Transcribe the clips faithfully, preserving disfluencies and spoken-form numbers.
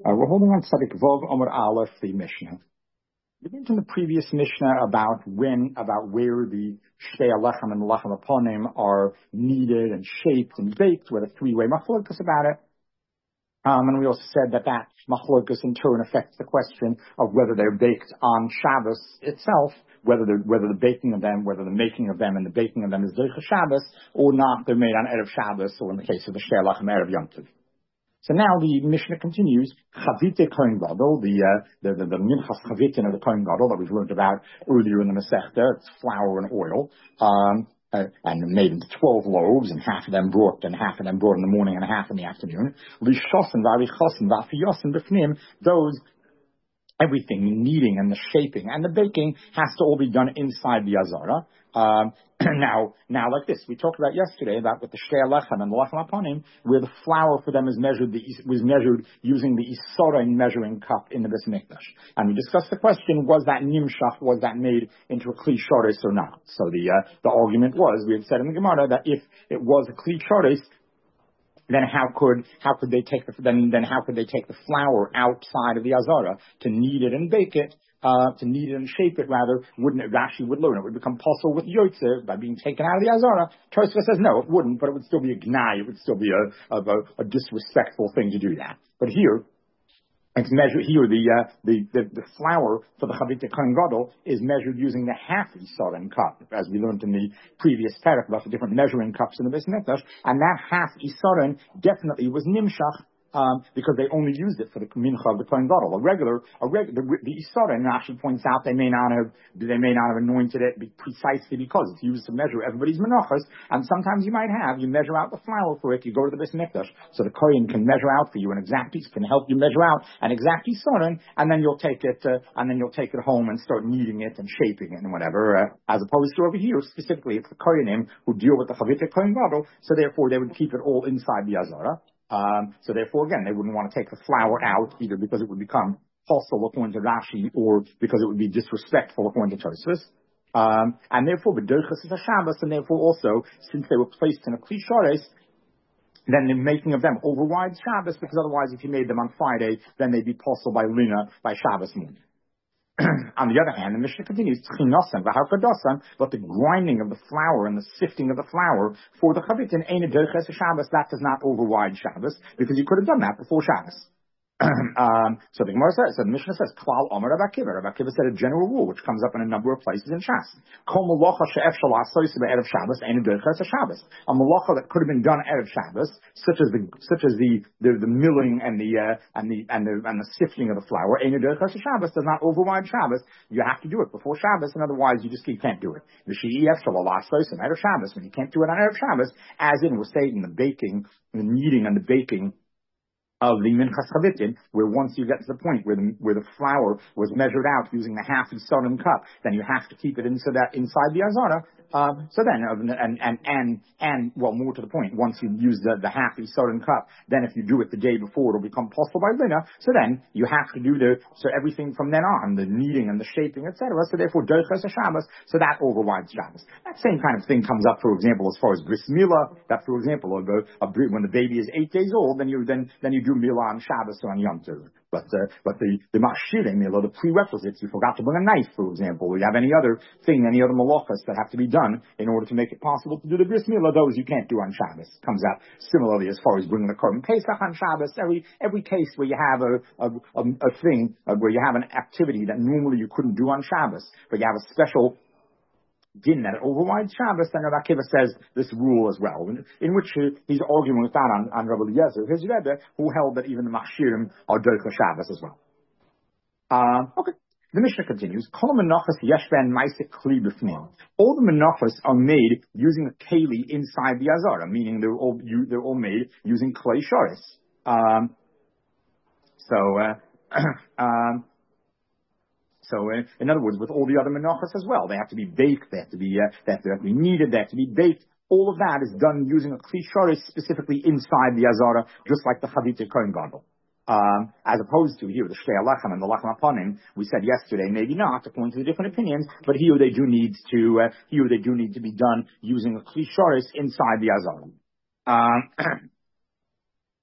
Uh, we're holding on Tzadik Vov Amar Aleph, the Mishnah. We learned in the previous Mishnah about when, about where the Shtei Alechem and the Lechem Aponim are kneaded and shaped and baked, with a three-way machlokas about it. Um, and we also said that that machlokas in turn affects the question of whether they're baked on Shabbos itself, whether the whether the baking of them, whether the making of them and the baking of them is Derech Shabbos, or not, they're made on Erev Shabbos, or in the case of the Shtei Alechem, Erev Yom Tov. So now the Mishnah continues, Chavite Kohen Gadol, the, uh, the, the, the Minchas Chavitin of the Kohen Gadol that we've learned about earlier in the Masechta. It's flour and oil, um, uh, and made into twelve loaves, and half of them brought, and half of them brought in the morning and half in the afternoon. Lishosin, Varichosin, Vafiyosin, Bifnim, those, everything, the kneading and the shaping and the baking has to all be done inside the Azara. Um, now, now like this, we talked about yesterday about with the Shtei Alechem and the Lechem Aponim, where the flour for them is measured, the, was measured using the Isorin measuring cup in the Beis Mikdash. And we discussed the question, was that Nimshach, was that made into a Kli Shoris or not? So the, uh, the argument was, we had said in the Gemara that if it was a Kli Shoris, then how could how could they take the then then how could they take the flour outside of the Azara to knead it and bake it, uh, to knead it and shape it rather? Wouldn't it Rashi would learn it would become possible with Yotze by being taken out of the Azara? Tosfos says no, it wouldn't, but it would still be a gnai, it would still be a a, a disrespectful thing to do that. But here, it's measured here. The, uh, the the the flour for the Chavite Kohen Gadol is measured using the half Isarin cup, as we learned in the previous parak about the different measuring cups in the Beis Mikdash, and that half Isarin definitely was Nimshach. Um, because they only used it for the mincha of the Kohen Gadol. A regular, a regular, the, the Isarin actually points out they may not have, they may not have anointed it precisely because it's used to measure everybody's menachos. And sometimes you might have, you measure out the flour for it, you go to the Beis Mikdash, so the Kohen can measure out for you an exact piece, can help you measure out an exact Isarin, and then you'll take it, uh, and then you'll take it home and start kneading it and shaping it and whatever. Uh, as opposed to over here, specifically, it's the Kohenim who deal with the Chavite Kohen Gadol, so therefore they would keep it all inside the Azara. Um, so therefore, again, they wouldn't want to take the flour out either because it would become hostile according to Rashi or because it would be disrespectful according to Tosfos. Um, and therefore, B'derchas is a Shabbos, and therefore also, since they were placed in a Kli Shoris, then the making of them overrides Shabbos, because otherwise, if you made them on Friday, then they'd be possible by Lina by Shabbos morning. On the other hand, the Mishnah continues, but the grinding of the flour and the sifting of the flour for the chavitin ain't a derech Shabbos, that does not override Shabbos, because you could have done that before Shabbos. um, so the Gemara says, so the Mishnah says, Klal Omer Rav Akiva. Rav Akiva said a general rule, which comes up in a number of places in Shas. Kol malacha she'ef shalasos be'erev Shabbos ain't a derech Shabbos. A malacha that could have been done erev Shabbos, such as the such as the the, the milling and the uh, and the and the and the sifting of the flour, ain't a derech Shabbos, does not override Shabbos. You have to do it before Shabbos, and otherwise you just you can't do it. The she'ef shalasos be'erev Shabbos, when you can't do it on erev Shabbos, as in we're stating the baking, the kneading and the baking of the Minchas Chavitin, where once you get to the point where the where the flour was measured out using the half Isarim cup, then you have to keep it into that inside the Azara. Um, so then, and and and and well, more to the point, once you use the the half Isarim cup, then if you do it the day before, it'll become possible by Lina. So then you have to do the so everything from then on, the kneading and the shaping, et cetera. So therefore, Derech Shabbos, so that overrides Shabbos. That same kind of thing comes up, for example, as far as bris milah. That, for example, a, a, when the baby is eight days old, then you then then you do milah on Shabbos or on Yom Tov. But uh, but the the machshirim, you know, the prerequisites, you forgot to bring a knife, for example, or you have any other thing, any other malachas that have to be done in order to make it possible to do the bris milah, those you can't do on Shabbos. Comes out similarly as far as bringing the korban pesach on Shabbos. Every every case where you have a a, a, a thing uh, where you have an activity that normally you couldn't do on Shabbos, but you have a special din that it overrides Shabbos, then Rav Akiva says this rule as well, in, in which uh, he's arguing with that on, on Rabbi Eliezer, his Rebbe, who held that even the machshirim are derech Shabbos as well. Uh, okay. The Mishnah continues, Kol menachos yesh ben ma'aseh kli b'fnim. All the menachos are made using a keli inside the Azara, meaning they're all, you, they're all made using klei shoris. Um, so, uh, um, So, uh, in other words, with all the other menachos as well, they have to be baked, they have to be, uh, they have to, they have to be kneaded, they have to be baked. All of that is done using a kli shoris specifically inside the Azara, just like the Chavite Kohen Gadol. Um, as opposed to here, the Shtei Alechem and the Lechem Aponim, we said yesterday, maybe not, according to the different opinions, but here they do need to, uh, here they do need to be done using a kli shoris inside the Azara. Um,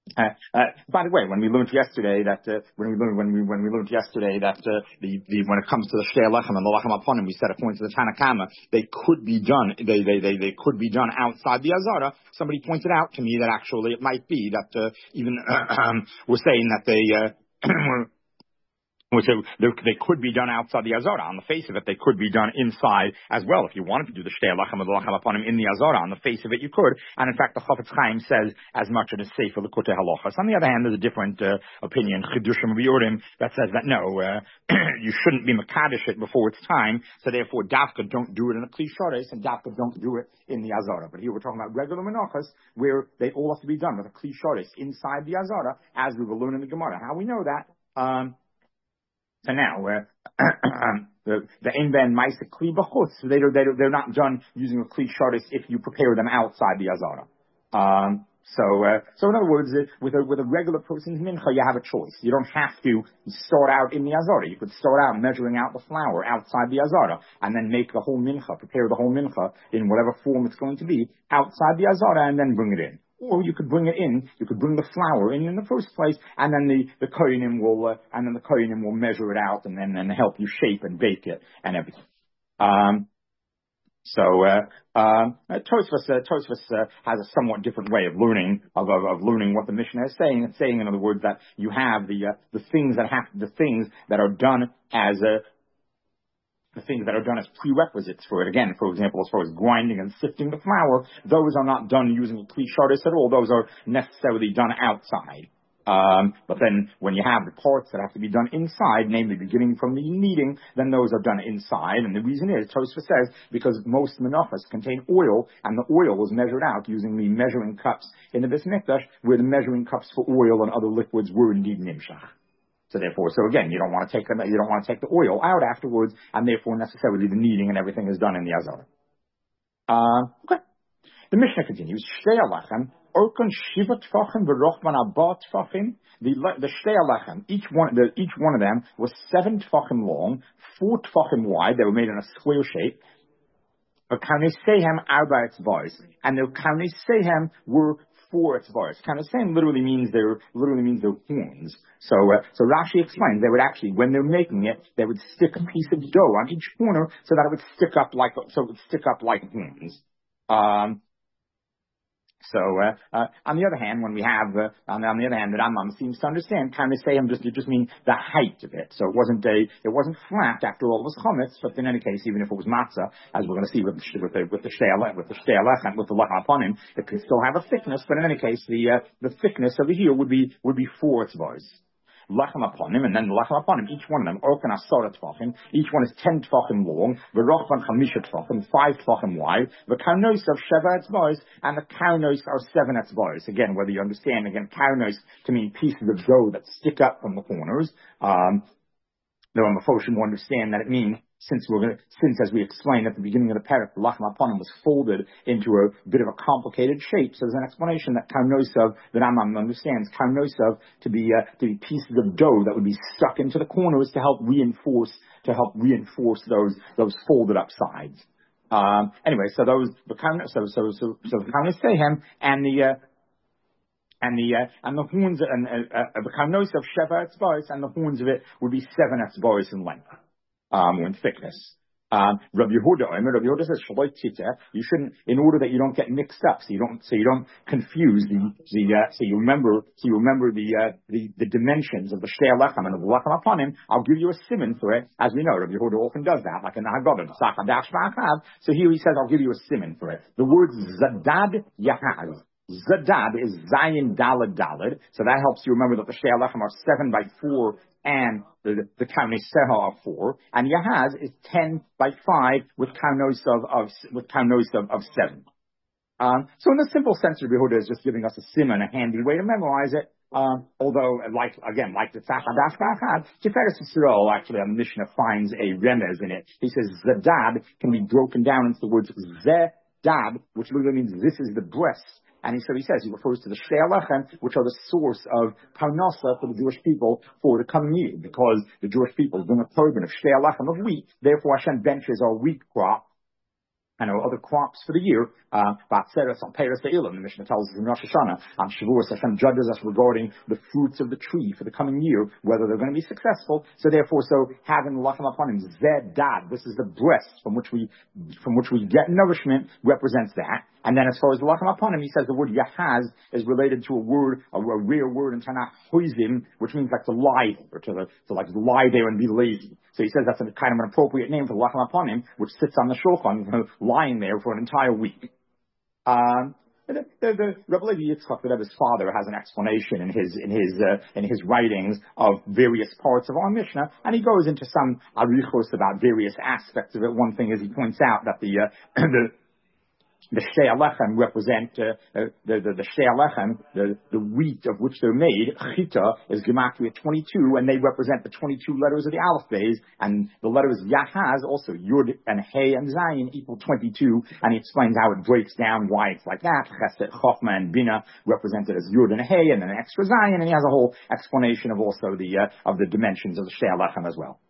Uh, uh, by the way, when we learned yesterday that uh, when we learned when we when we learned yesterday that uh, the, the when it comes to the shtei lechem and the lechem aponim, we said according to the Tanakama they could be done they they they they could be done outside the Azara. Somebody pointed out to me that actually it might be that uh, even uh, um, we're saying that they. Uh, Which they, they could be done outside the Azara. On the face of it, they could be done inside as well. If you wanted to do the Shtei Lechem and the Lechem upon him in the Azara, on the face of it, you could. And in fact, the Chafetz Chaim says as much in his Sefer L'Kutei Halachos. On the other hand, there's a different uh, opinion, Chidushim V'Yorim, that says that no, uh, you shouldn't be Makadosh it before it's time. So therefore, Dafka don't do it in a Kli Shoreis, and Dafka don't do it in the Azara. But here we're talking about regular Menachos, where they all have to be done with a Kli Shoreis inside the Azara, as we will learn in the Gemara. How we know that? Um, So now, uh, the the Ein Ben Ma'aseh Kli B'chutz, they they they're not done using a Kli Shoreis if you prepare them outside the Azara. Um, so uh, so in other words, uh, with a with a regular person's mincha, you have a choice. You don't have to start out in the Azara. You could start out measuring out the flour outside the Azara, and then make the whole mincha, prepare the whole mincha in whatever form it's going to be outside the Azara, and then bring it in. Or you could bring it in, you could bring the flour in in the first place, and then the, the kohenim will, uh, and then the kohenim will measure it out and then, and help you shape and bake it and everything. Um, so, uh, um, uh, Tosfos, uh, Tosfos, uh, has a somewhat different way of learning, of, of, of learning what the Mishnah is saying. It's saying, in other words, that you have the, uh, the things that have, the things that are done as a, the things that are done as prerequisites for it. Again, for example, as far as grinding and sifting the flour, those are not done using a Kli Shoreis at all. Those are necessarily done outside. Um, but then when you have the parts that have to be done inside, namely beginning from the kneading, then those are done inside. And the reason is, Tosfos says, because most menachos contain oil, and the oil was measured out using the measuring cups in the Beis Mikdash, where the measuring cups for oil and other liquids were indeed nimshach. So therefore, so again, you don't want to take the, you don't want to take the oil out afterwards, and therefore necessarily the kneading and everything is done in the Azara. Uh, okay. The Mishnah continues. Shtei Lechem, Orkon Shiva Tfachim v'Rochman Abba Tfachim. The the Shtei Lechem, each one, the, each one of them was seven Tfachim long, four Tfachim wide. They were made in a square shape. V'Kaunesehem Arba Etzvos, and the Kaunesehem were four etzvaros. Kaunesehem literally means they're literally means they're horns. So uh, so Rashi explains they would actually, when they're making it, they would stick a piece of dough on each corner so that it would stick up like so it would stick up like horns. Um, So, uh, uh, on the other hand, when we have, uh, on, on the other hand, the Rambam seems to understand, kind of say, just, you just mean the height of it. So it wasn't a, it wasn't flat, after all, it was chametz, but in any case, even if it was matzah, as we're going to see with the, with the, with the shtei alech, with the shtei alech, and with the lechem upon him, it could still have a thickness, but in any case, the, uh, the thickness over here would be, would be four etzvos. Lechem upon him, and then the lechem upon him, each one of them, orkan asara tfachim, each one is ten tfachim long, v'rochvan chamisha tfachim, five tfachim wide, v'kaunos of sheva etzvos, and the kaunos are seven etzvos. Again, whether you understand, again, kaunos to mean pieces of dough that stick up from the corners, um, though I'm a will understand that it means, since we're going to, since as we explained at the beginning of the parak, the lechem upon him was folded into a bit of a complicated shape. So there's an explanation that kaunosav, that Rambam understands kaunosav to be uh, to be pieces of dough that would be stuck into the corners to help reinforce to help reinforce those those folded up sides. Um, anyway, so those the so so so so the kaunosehem and the uh, And the uh, and the horns and uh, uh, the kaunos of sheva etzvos, and the horns of it would be seven etzvos in length, um, or in thickness. Um, Rabbi Yehuda, Rabbi Yehuda says shaloi tita. You shouldn't, in order that you don't get mixed up, so you don't, so you don't confuse the the. Uh, so you remember, so you remember the uh, the the dimensions of the shtei lechem and of the lechem upon him. I'll give you a siman for it, as we know. Rabbi Yehuda often does that, like in the Haggadah, Sachadash V'Achav. So here he says, I'll give you a siman for it. The word zadad yahaz. Zadad is Zayin Dalad Dalad, so that helps you remember that the Shtei Lechem are seven by four and the, the Kaunoseha are four, and Yahaz is ten by five with Kaunos of, of with Kaunos of, of seven. Um, so in the simple sense, Rabbi Yehuda is just giving us a simon, a handy way to memorize it. Um, although, like again, like the Tzachadash V'Achad, Tiferes Yisrael actually on the Mishnah finds a remez in it. He says Zadad can be broken down into the words Zedad, which literally means this is the breast. And so he says, he refers to the Shtei Lechem, which are the source of parnasa for the Jewish people for the coming year, because the Jewish people bring a turban of Shtei Lechem of wheat. Therefore, Hashem benches our wheat crop I know other crops for the year, uh, Batzeres on Peres Ve'ilim, the Mishnah tells us in Rosh Hashanah, on Shavuos, Hashem judges us regarding the fruits of the tree for the coming year, whether they're going to be successful. So therefore, so having Lachem upon him, Zed Dad, this is the breast from which we, from which we get nourishment, represents that. And then as far as the Lachem upon him, he says the word Yahaz is related to a word, a, a rare word in Tanakh, Hoizim, which means like to lie, or to, the, to like lie there and be lazy. So he says that's a kind of an appropriate name for the Lachem upon him, which sits on the shulchan, lying there for an entire week. Um, the, the, the Rebbe Levi Yitzchak, the Rebbe's father, has an explanation in his in his uh, in his writings of various parts of our Mishnah, and he goes into some arichos about various aspects of it. One thing is he points out that the uh, the The Shtei Alechem represent uh, uh, the the, the Shtei Alechem, the the wheat of which they're made. Chita is gematria twenty-two, and they represent the twenty-two letters of the Aleph Beis, and the letters Yahaz, also Yud and Hey and Zayin, equal twenty-two, and he explains how it breaks down why it's like that. Chesed, Chochma, and Bina represented as Yud and Hey, and then an extra Zayin, and he has a whole explanation of also the uh, of the dimensions of the Shtei Alechem as well.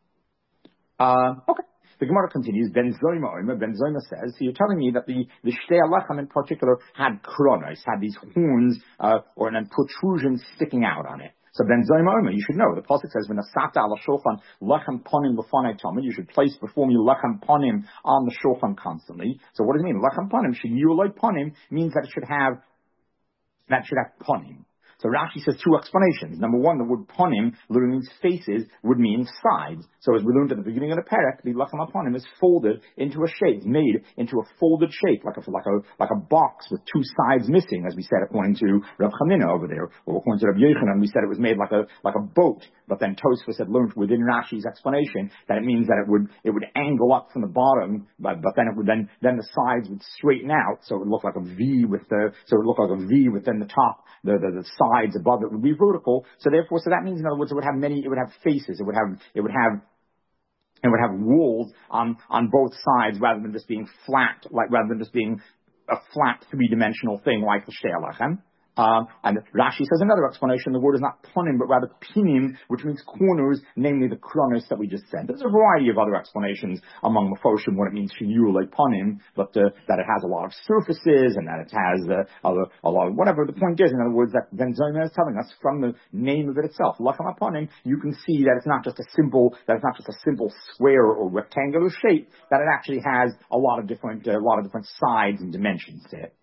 Uh, okay. The Gemara continues, Ben Zoyma Omer, Ben Zoyma says, so you're telling me that the, the Shtei Alechem in particular had kronos, had these horns, uh, or an protrusion sticking out on it. So Ben Zoyma Omer, you should know, the Pasuk says, when Asata ala shulchan lechem ponim l'fanei tamid, you should place before me lechem ponim on the shulchan constantly. So what does it mean? Lechem ponim, should yuloi ponim, means that it should have, that it should have ponim. So Rashi says two explanations. Number one, the word ponim literally means faces, would mean sides. So as we learned at the beginning of the parak, the lachem ponim is folded into a shape, made into a folded shape, like a like a like a box with two sides missing, as we said according to Rav Chanina over there, or according to Rav Yochanan, we said it was made like a like a boat. But then Tosfos had learned within Rashi's explanation that it means that it would it would angle up from the bottom, but but then it would then then the sides would straighten out, so it would look like a V with the so it would look like a V within the top, the the, the sides above it would be vertical. So therefore, so that means in other words, it would have many, it would have faces, it would have it would have it would have walls on on both sides rather than just being flat, like rather than just being a flat three dimensional thing like the Shtei Alechem. Um, and Rashi says another explanation, the word is not ponim, but rather pinim, which means corners, namely the kronos that we just said. There's a variety of other explanations among the Mephoshim what it means shiyur like ponim, but uh, that it has a lot of surfaces and that it has uh, a, a lot of whatever. The point is, in other words, that Ben Zoyma is telling us from the name of it itself, lachem ponim, you can see that it's not just a simple, that it's not just a simple square or rectangular shape, that it actually has a lot of different, uh, a lot of different sides and dimensions to it.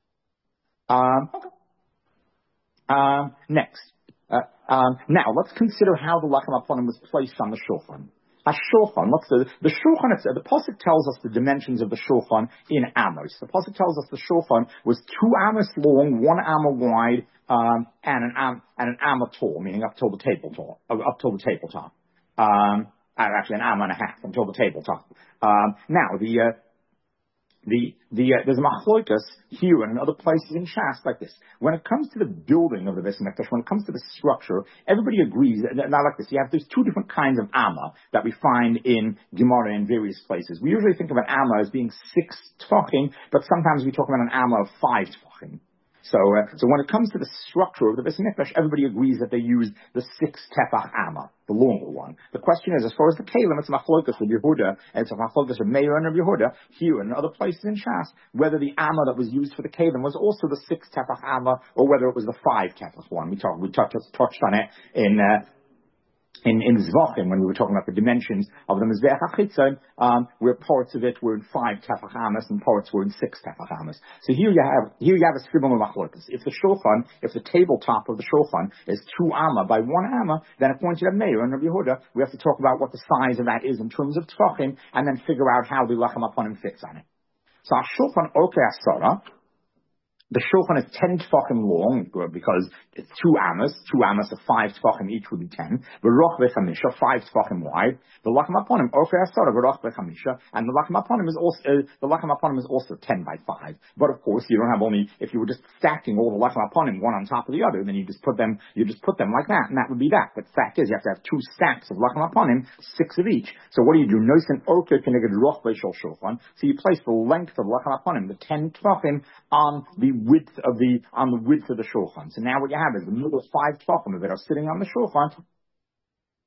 Um, okay. Uh, next, uh, um, now let's consider how the lachem aponim was placed on the shulchan. A shulchan, let's the, the shulchan itself. The pasuk tells us the dimensions of the shulchan in amos. The pasuk tells us the shulchan was two amos long, one amma wide, um, and an am and an amma tall, meaning up till the tabletop, uh, up till the tabletop. Um, actually, an amma and a half until the tabletop. Um, now the uh, The, the, uh, there's a machlokas here and in other places in Shas like this. When it comes to the building of the Beis Hamikdash, when it comes to the structure, everybody agrees that, not like this. You have, there's two different kinds of amma that we find in Gemara in various places. We usually think of an amma as being six tefachim, but sometimes we talk about an amma of five tefachim. So, uh, so when it comes to the structure of the Beis Hamikdash, everybody agrees that they use the six tefach amma, the longer one. The question is, as far as the kalim, it's a machlokas with Yehuda, and it's a machlokas with Meir and Yehuda, here and other places in Shas, whether the amma that was used for the kalim was also the six tefach amma, or whether it was the five tefach one. We talked, we touched, touched on it in, uh, In, in Zvachim, when we were talking about the dimensions of the Mizbeach HaChitzon, um, where parts of it were in five tefach amas and parts were in six tefach amas. So here you have, here you have a scribble of machlokas. If the shulchan, if the tabletop of the shulchan is two amma by one amma, then according to the Meir and Rabbi Yehuda, we have to talk about what the size of that is in terms of tefachim, and then figure out how the lachem aponim fits on it. So our shulchan okei asara, the shulchan is ten tefachim long because it's two amas. Two amas of five tefachim each would be ten. V'roch v'chamisha, five tefachim wide. The lachem aponim okei asara v'roch v'chamisha, and the lachem aponim is also uh, the lachem aponim is also ten by five. But of course, you don't have only if you were just stacking all the lachem aponim one on top of the other, then you just put them you just put them like that, and that would be that. But the fact is, you have to have two stacks of lachem aponim, six of each. So what do you do? Noisen okei keneged roch v'shol shulchan. So you place the length of lachem aponim, the ten tefachim, on the width of the on the width of the shulchan. So now what you have is the middle of five tefachim of it are sitting on the shulchan,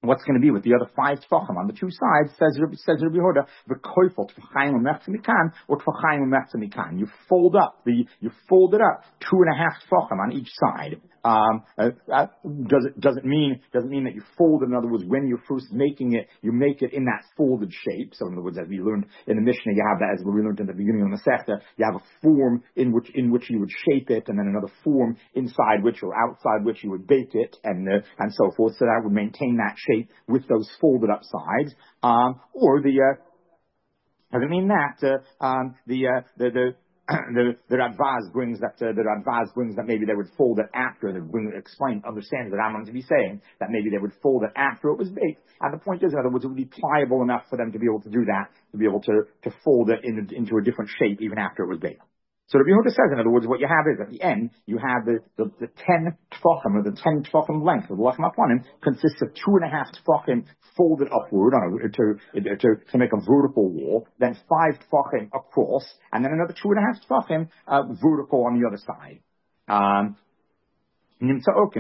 what's going to be with the other five tefachim on the two sides, says says Rabbi Yehuda, the koifel tefachayim u'mechza mikan or tefachayim u'mechza mikan. You fold up the, you fold it up two and a half tefachim on each side. Um, uh, uh, does it does it mean does it mean that you fold it? In other words, when you're first making it, you make it in that folded shape. So in other words, as we learned in the Mishnah, you have that as we learned in the beginning of the Masechta, you have a form in which in which you would shape it, and then another form inside which or outside which you would bake it, and uh, and so forth. So that would maintain that shape with those folded up sides. Um, or the uh, does it mean that uh, um, the uh, the the The, the Radvaz brings that uh, the Radvaz brings that maybe they would fold it after. They bring explain understands that I'm going to be saying that maybe they would fold it after it was baked. And the point is, in other words, it would be pliable enough for them to be able to do that, to be able to to fold it in, into a different shape even after it was baked. So Rabbi Yehuda says, in other words, what you have is at the end you have the the, the ten tefachim, or the ten tefachim length of the lechem haponim consists of two and a half tefachim folded upward on a, to, to to make a vertical wall, then five tefachim across, and then another two and a half tefachim uh, vertical on the other side. Um, Then,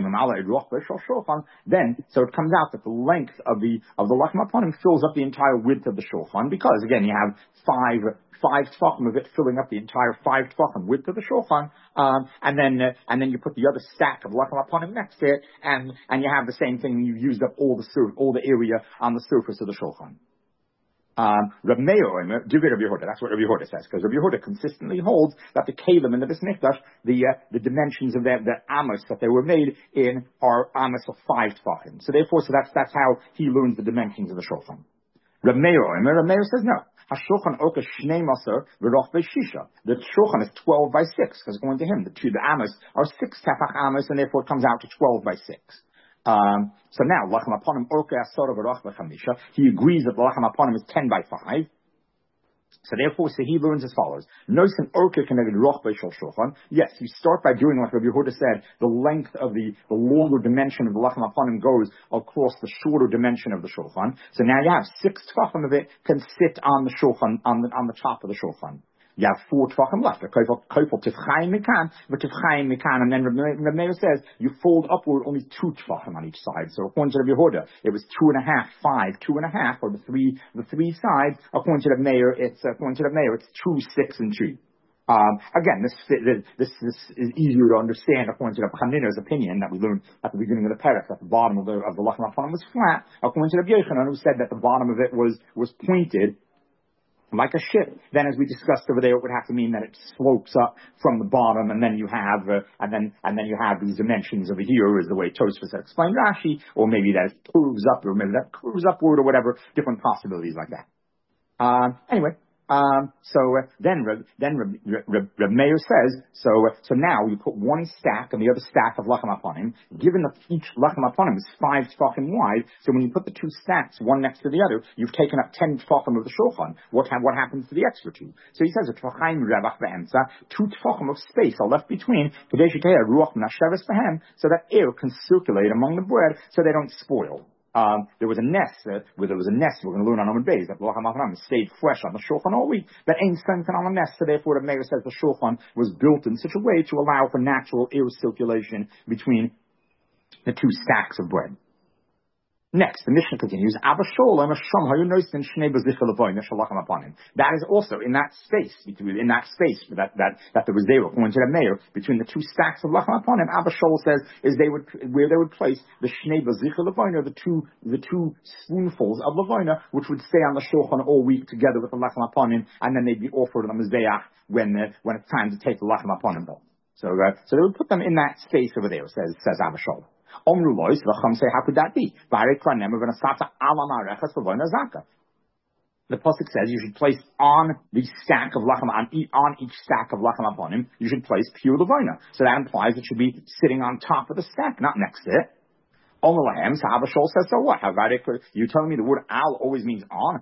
so it comes out that the length of the of the lechem haponim fills up the entire width of the shulchan, because again you have five five tefachim of it filling up the entire five tefachim width of the shulchan, um, and then uh, and then you put the other stack of lechem haponim next to it, and and you have the same thing. You've used up all the sur- all the area on the surface of the shulchan. Um, Reb Meir, Divir Rabbi Yehuda, that's what Rabbi Yehuda says, because Rabbi Yehuda consistently holds that the kalim in the Beis Mikdash, the uh, the dimensions of the, the amos that they were made in are amos of five tefachim. So therefore, so that's that's how he learns the dimensions of the shulchan. Reb Meir, Reb Meir says no. HaShulchan Oka Shnei Maser V'Roch Shisha. The shulchan is twelve by six, because according to him, the two the amos are six tefach amos, and therefore it comes out to twelve by six. Um, so now, Lachem Aponim Orka Asora V'Roch V'Chamisha, he agrees that the Lachem Aponim is ten by five. So therefore, so he learns as follows. Noisen Orka connected Roch B'Shul Shulchan. Yes, you start by doing what Rabbi Yehuda said, the length of the, the longer dimension of the Lachem Aponim goes across the shorter dimension of the Shulchan. So now you have six tefachim of it can sit on the Shulchan, on the, on the top of the Shulchan. You have four tefachim left. Koifel tifchayim mikan, but tifchayim mikan, and then Reb Meir says you fold upward only two tefachim on each side. So according to Rabbi Yehuda, it was two and a half, five, two and a half, or the three, the three sides. According to Reb Meir, it's according to Reb Meir, it's two, six, and two. Um, again, this, this this is easier to understand according to Reb Chanina's opinion that we learned at the beginning of the parak, that the bottom of the of the Lachem Haponim was flat. According to Reb Yochanan, who said that the bottom of it was was pointed like a ship. Then, as we discussed over there, it would have to mean that it slopes up from the bottom, and then you have, uh, and then and then you have these dimensions over here, is the way Tosfos explained Rashi, or maybe that it curves up, or maybe that curves upward, or whatever, different possibilities like that. Um, anyway. Um, so uh, then, then Reb, Reb, Reb Meir says, so uh, so now you put one stack and the other stack of Lachem Haponim. Given that each Lachem Haponim is five tefachim wide, so when you put the two stacks one next to the other, you've taken up ten tefachim of the shulchan. What ha- what happens to the extra two? So he says, a tefachim revach be'emtza, two tefachim of space are left between, kadesh yiteh ruach nasheves behem, so that air can circulate among the bread, so they don't spoil. Um, there was a nest, uh, where there was a nest, we're going to learn on Amud Beis, that the Lachem Haponim stayed fresh on the Shulchan all week, that ain't strengthened on the nest, so therefore the Meir says the Shulchan was built in such a way to allow for natural air circulation between the two stacks of bread. Next, the Mishnah continues, that is also in that space, between, in that space that, that, that there was there, according to the Meir, between the two stacks of Lachem Haponim, Abba Shaul says, is they would, where they would place the Shnei Bazicha Levoina, the two, the two spoonfuls of Levoina, which would stay on the Shulchan all week together with the Lachem Haponim, and then they'd be offered on the Mizbeach when, uh, when it's time to take the Lachem Haponim. So, uh, so they would put them in that space over there, says, says Abba Shaul. Omru lois, the Chum say, how could that be? The pasuk says you should place on the stack of lachem, on, on each stack of lachem haponim, you should place pure levina. So that implies it should be sitting on top of the stack, not next to it. Omelahem, so Abba Shaul says, so what? You telling me the word al always means on?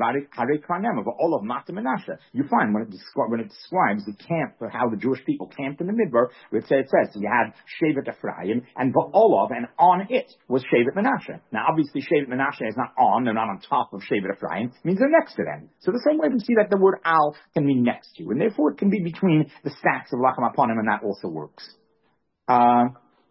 You find when it, descri- when it describes the camp, or how the Jewish people camped in the Midbar, it says, it says you had Shevet Ephraim, and Ba'olav, and on it was Shevet Menashe. Now obviously Shevet Menashe is not on, they're not on top of Shevet Ephraim, it means they're next to them. So the same way we see that the word al can mean next to, and therefore it can be between the stacks of Lachem Haponim, and that also works. Uh,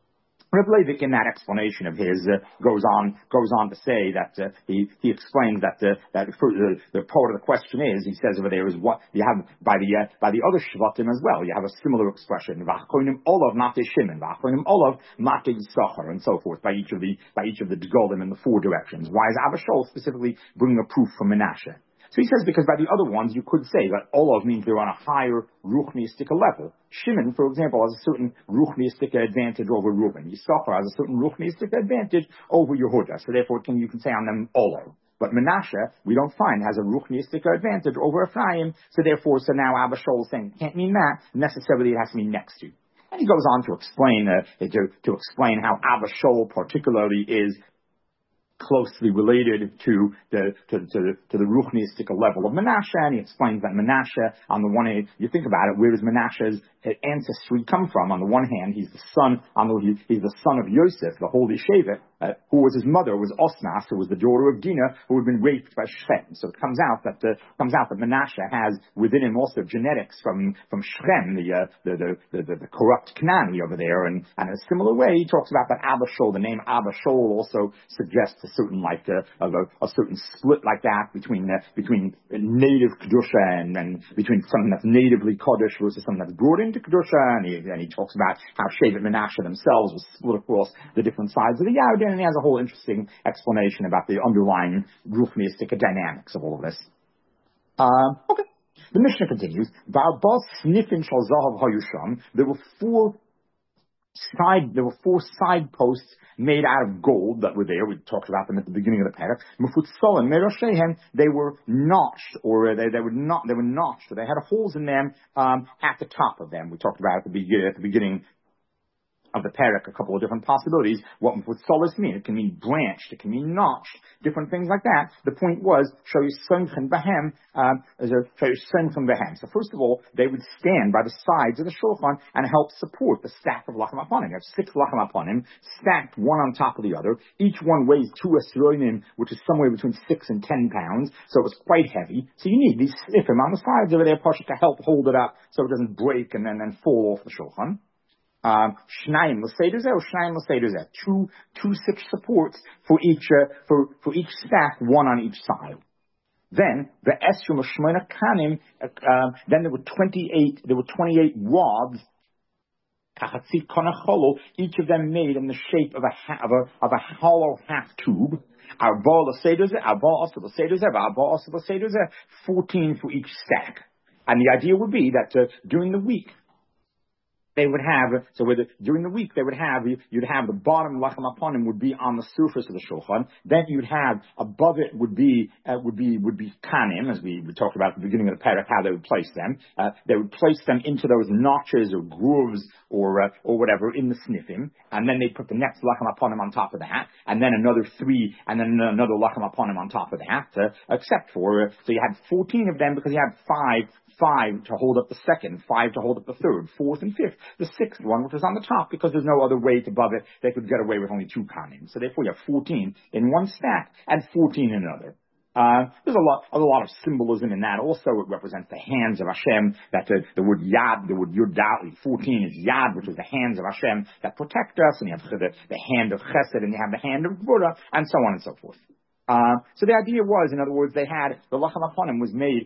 Reb Leivik, in that explanation of his, uh, goes on goes on to say that uh, he he explains that uh, that for the, the part of the question is, he says over there, is what you have by the uh, by the other shvatim as well. You have a similar expression, v'achronim olav mate shimon, v'achronim olav mate yisachar, and so forth by each of the by each of the gedolim in the four directions. Why is Abba Shaul specifically bringing a proof from Menashe? So he says, because by the other ones, you could say that Olav means they're on a higher Ruchniistic level. Shimon, for example, has a certain Ruchniistic advantage over Reuben. Yisachar has a certain Ruchniistic advantage over Yehuda. So therefore, can, you can say on them Olav. But Menashe, we don't find, has a Ruchniistic advantage over Ephraim. So therefore, so now Abba Shaul is saying, can't mean that. Necessarily, it has to mean next to. And he goes on to explain, uh, to, to explain how Abba Shaul particularly is closely related to the to, to, to the Ruchniistic level of Menashe, and he explains that Menashe, on the one hand, you think about it, where does Menashe's ancestry come from? On the one hand, he's the son, on the, he's the son of Yosef, the holy Shevet, uh, who was his mother, was Osnas, who was the daughter of Dinah, who had been raped by Shechem. So it comes out that uh, comes out that Menashe has within him also genetics from from Shechem, the uh, the, the, the, the the corrupt Canaanite over there, and, and in a similar way, he talks about that Abba Shaul. The name Abba Shaul also suggests certain like uh, of a, a certain split like that between uh, between native kedusha and, and between something that's natively Kaddish versus something that's brought into kedusha, and he, and he talks about how Shevet Menashe themselves was split across the different sides of the Yarden, and he has a whole interesting explanation about the underlying Ruchniistic dynamics of all of this. Um, okay, the Mishnah continues. There were four Side, there were four side posts made out of gold that were there. We talked about them at the beginning of the parak. Mufutzolim meroshehem, they were notched, or they, they were not, they were notched, or they had holes in them um, at the top of them. We talked about it at the beginning, at the beginning of the parak, a couple of different possibilities. What would solis mean? It can mean branched, it can mean notched, different things like that. The point was, show you sunchen bahem, um, show you sunchen bahem. So first of all, they would stand by the sides of the shulchan and help support the stack of lachem aponim. You have six lachem aponim, stacked one on top of the other. Each one weighs two esronim, which is somewhere between six and ten pounds. So it was quite heavy. So you need these sniffim on the sides over there, partially to help hold it up so it doesn't break and then, then fall off the shulchan. Um, Shnayim l'seder zeh or Shnayim l'seder zeh. Two, two such supports for each, uh, for, for each stack, one on each side. Then, the esrim of shmona kanim, uh, then there were twenty-eight, there were twenty-eight rods, kachatzit konacholo, each of them made in the shape of a, ha- of a, of a hollow half tube. Arba l'seder zeh, arba also l'seder zeh, arba also l'seder zeh, fourteen for each stack. And the idea would be that, uh, during the week, they would have, so with, during the week, they would have, you'd have the bottom lachem aponim would be on the surface of the shulchan. Then you'd have, above it would be, uh, would be, would be kanim, as we, we talked about at the beginning of the parak, how they would place them. Uh, they would place them into those notches or grooves or, uh, or whatever in the sniffim. And then they put the next lachem aponim on top of that. And then another three, and then another lachem aponim on top of that, uh, except for, uh, so you had fourteen of them because you had five, five to hold up the second, five to hold up the third, fourth and fifth. The sixth one, which was on the top, because there's no other weight above it, they could get away with only two kanim. So therefore you have fourteen in one stack and fourteen in another. Uh, there's a lot, a lot of symbolism in that. Also, it represents the hands of Hashem, that the, the word yad, the word yudali, fourteen is yad, which is the hands of Hashem that protect us, and you have the, the hand of chesed, and you have the hand of gvura, and so on and so forth. Uh, so the idea was, in other words, they had, the lachem aponim was made,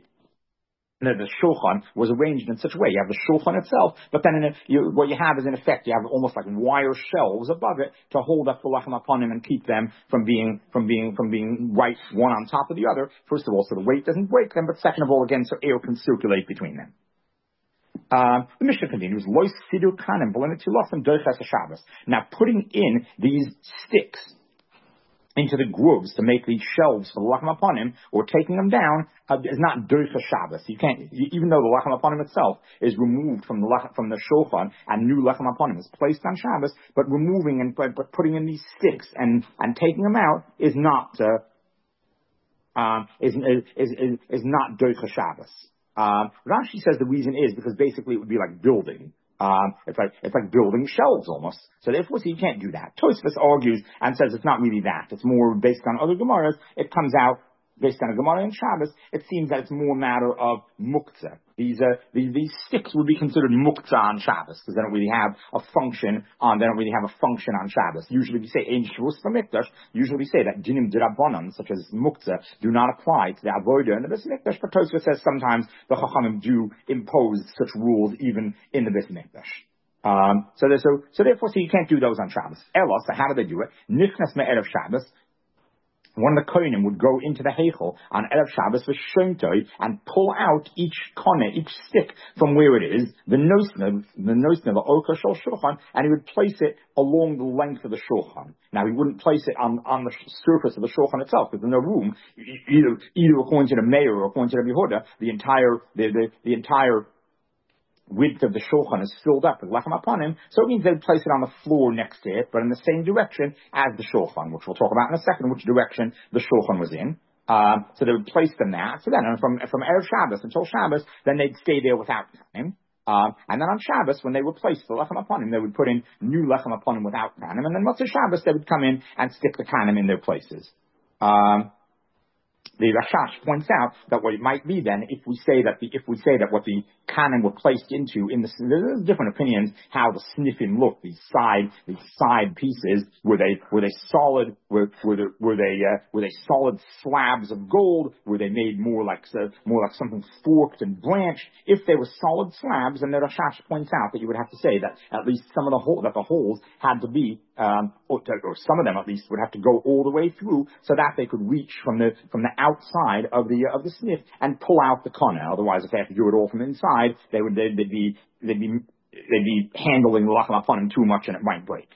the shulchan was arranged in such a way. You have the shulchan itself, but then in a, you, what you have is, in effect, you have almost like wire shelves above it to hold up the lachem aponim and keep them from being from being from being right one on top of the other. First of all, so the weight doesn't break them, but second of all, again, so air can circulate between them. Um, the Mishnah continues, Lois sidur kanim v'lenetilofen doichas Shabbos. Now, putting in these sticks into the grooves to make these shelves for the lachem aponim, or taking them down, uh, is not doicha Shabbos. You can't, you, even though the lachem aponim itself is removed from the lach, from the shulchan, and new lachem aponim is placed on Shabbos, but removing and but, but putting in these sticks and and taking them out is not uh, um, is, is is is not doicha Shabbos. Um, Rashi says the reason is because basically it would be like building. Um, it's like it's like building shelves almost. So therefore, so you can't do that. Tosfos argues and says it's not really that. It's more based on other Gemaras. It comes out based on a Gemara and Shabbos, it seems that it's more a matter of muktzah. These, uh, these, these sticks would be considered muktzah on Shabbos, because they don't really have a function on, they don't really have a function on Shabbos. Usually we say, ein shvus v'mikdash, usually we say that dinim d'rabbanan, such as muktzah, do not apply to the avodah in the Beis Mikdash, but Tosfos says sometimes the Chachamim do impose such rules even in the Beis Mikdash. Um, so, so, so therefore, so you can't do those on Shabbos. Ella, so how do they do it? Nichnas me'erev Shabbos. One of the kohenim would go into the heichel on Erev Shabbos with shemtoi and pull out each kone, each stick from where it is, the nosna, the nosna, the orka shel shulchan, and he would place it along the length of the shulchan. Now he wouldn't place it on, on the surface of the shulchan itself, because there's no room, either, either according to the mayor or according to the Yehuda, the entire, the, the, the entire width of the shulchan is filled up with lechem aponim, so it means they'd place it on the floor next to it, but in the same direction as the shulchan, which we'll talk about in a second, which direction the shulchan was in. Um, so they would place them there. So then, from from Erev Shabbos until Shabbos, then they'd stay there without kanim. Um, and then on Shabbos, when they replaced the lechem aponim, they would put in new lechem aponim without kanim. And then Motzei Shabbos, they would come in and stick the kanim in their places. Um, The Rashash points out that what it might be then, if we say that the, if we say that what the kanim were placed into in the, there's different opinions how the sniffin looked. These side, these side pieces, were they, were they solid? Were, were they, were they, uh, were they solid slabs of gold? Were they made more like, uh, more like something forked and branched? If they were solid slabs, then the Rashash points out that you would have to say that at least some of the hole, that the holes had to be, um, or, or some of them at least would have to go all the way through so that they could reach from the, from the outside of the uh, of the sniff and pull out the kana. Otherwise, if they have to do it all from inside, they would they'd, they'd be they'd be they'd be handling the lachem aponim too much and it might break.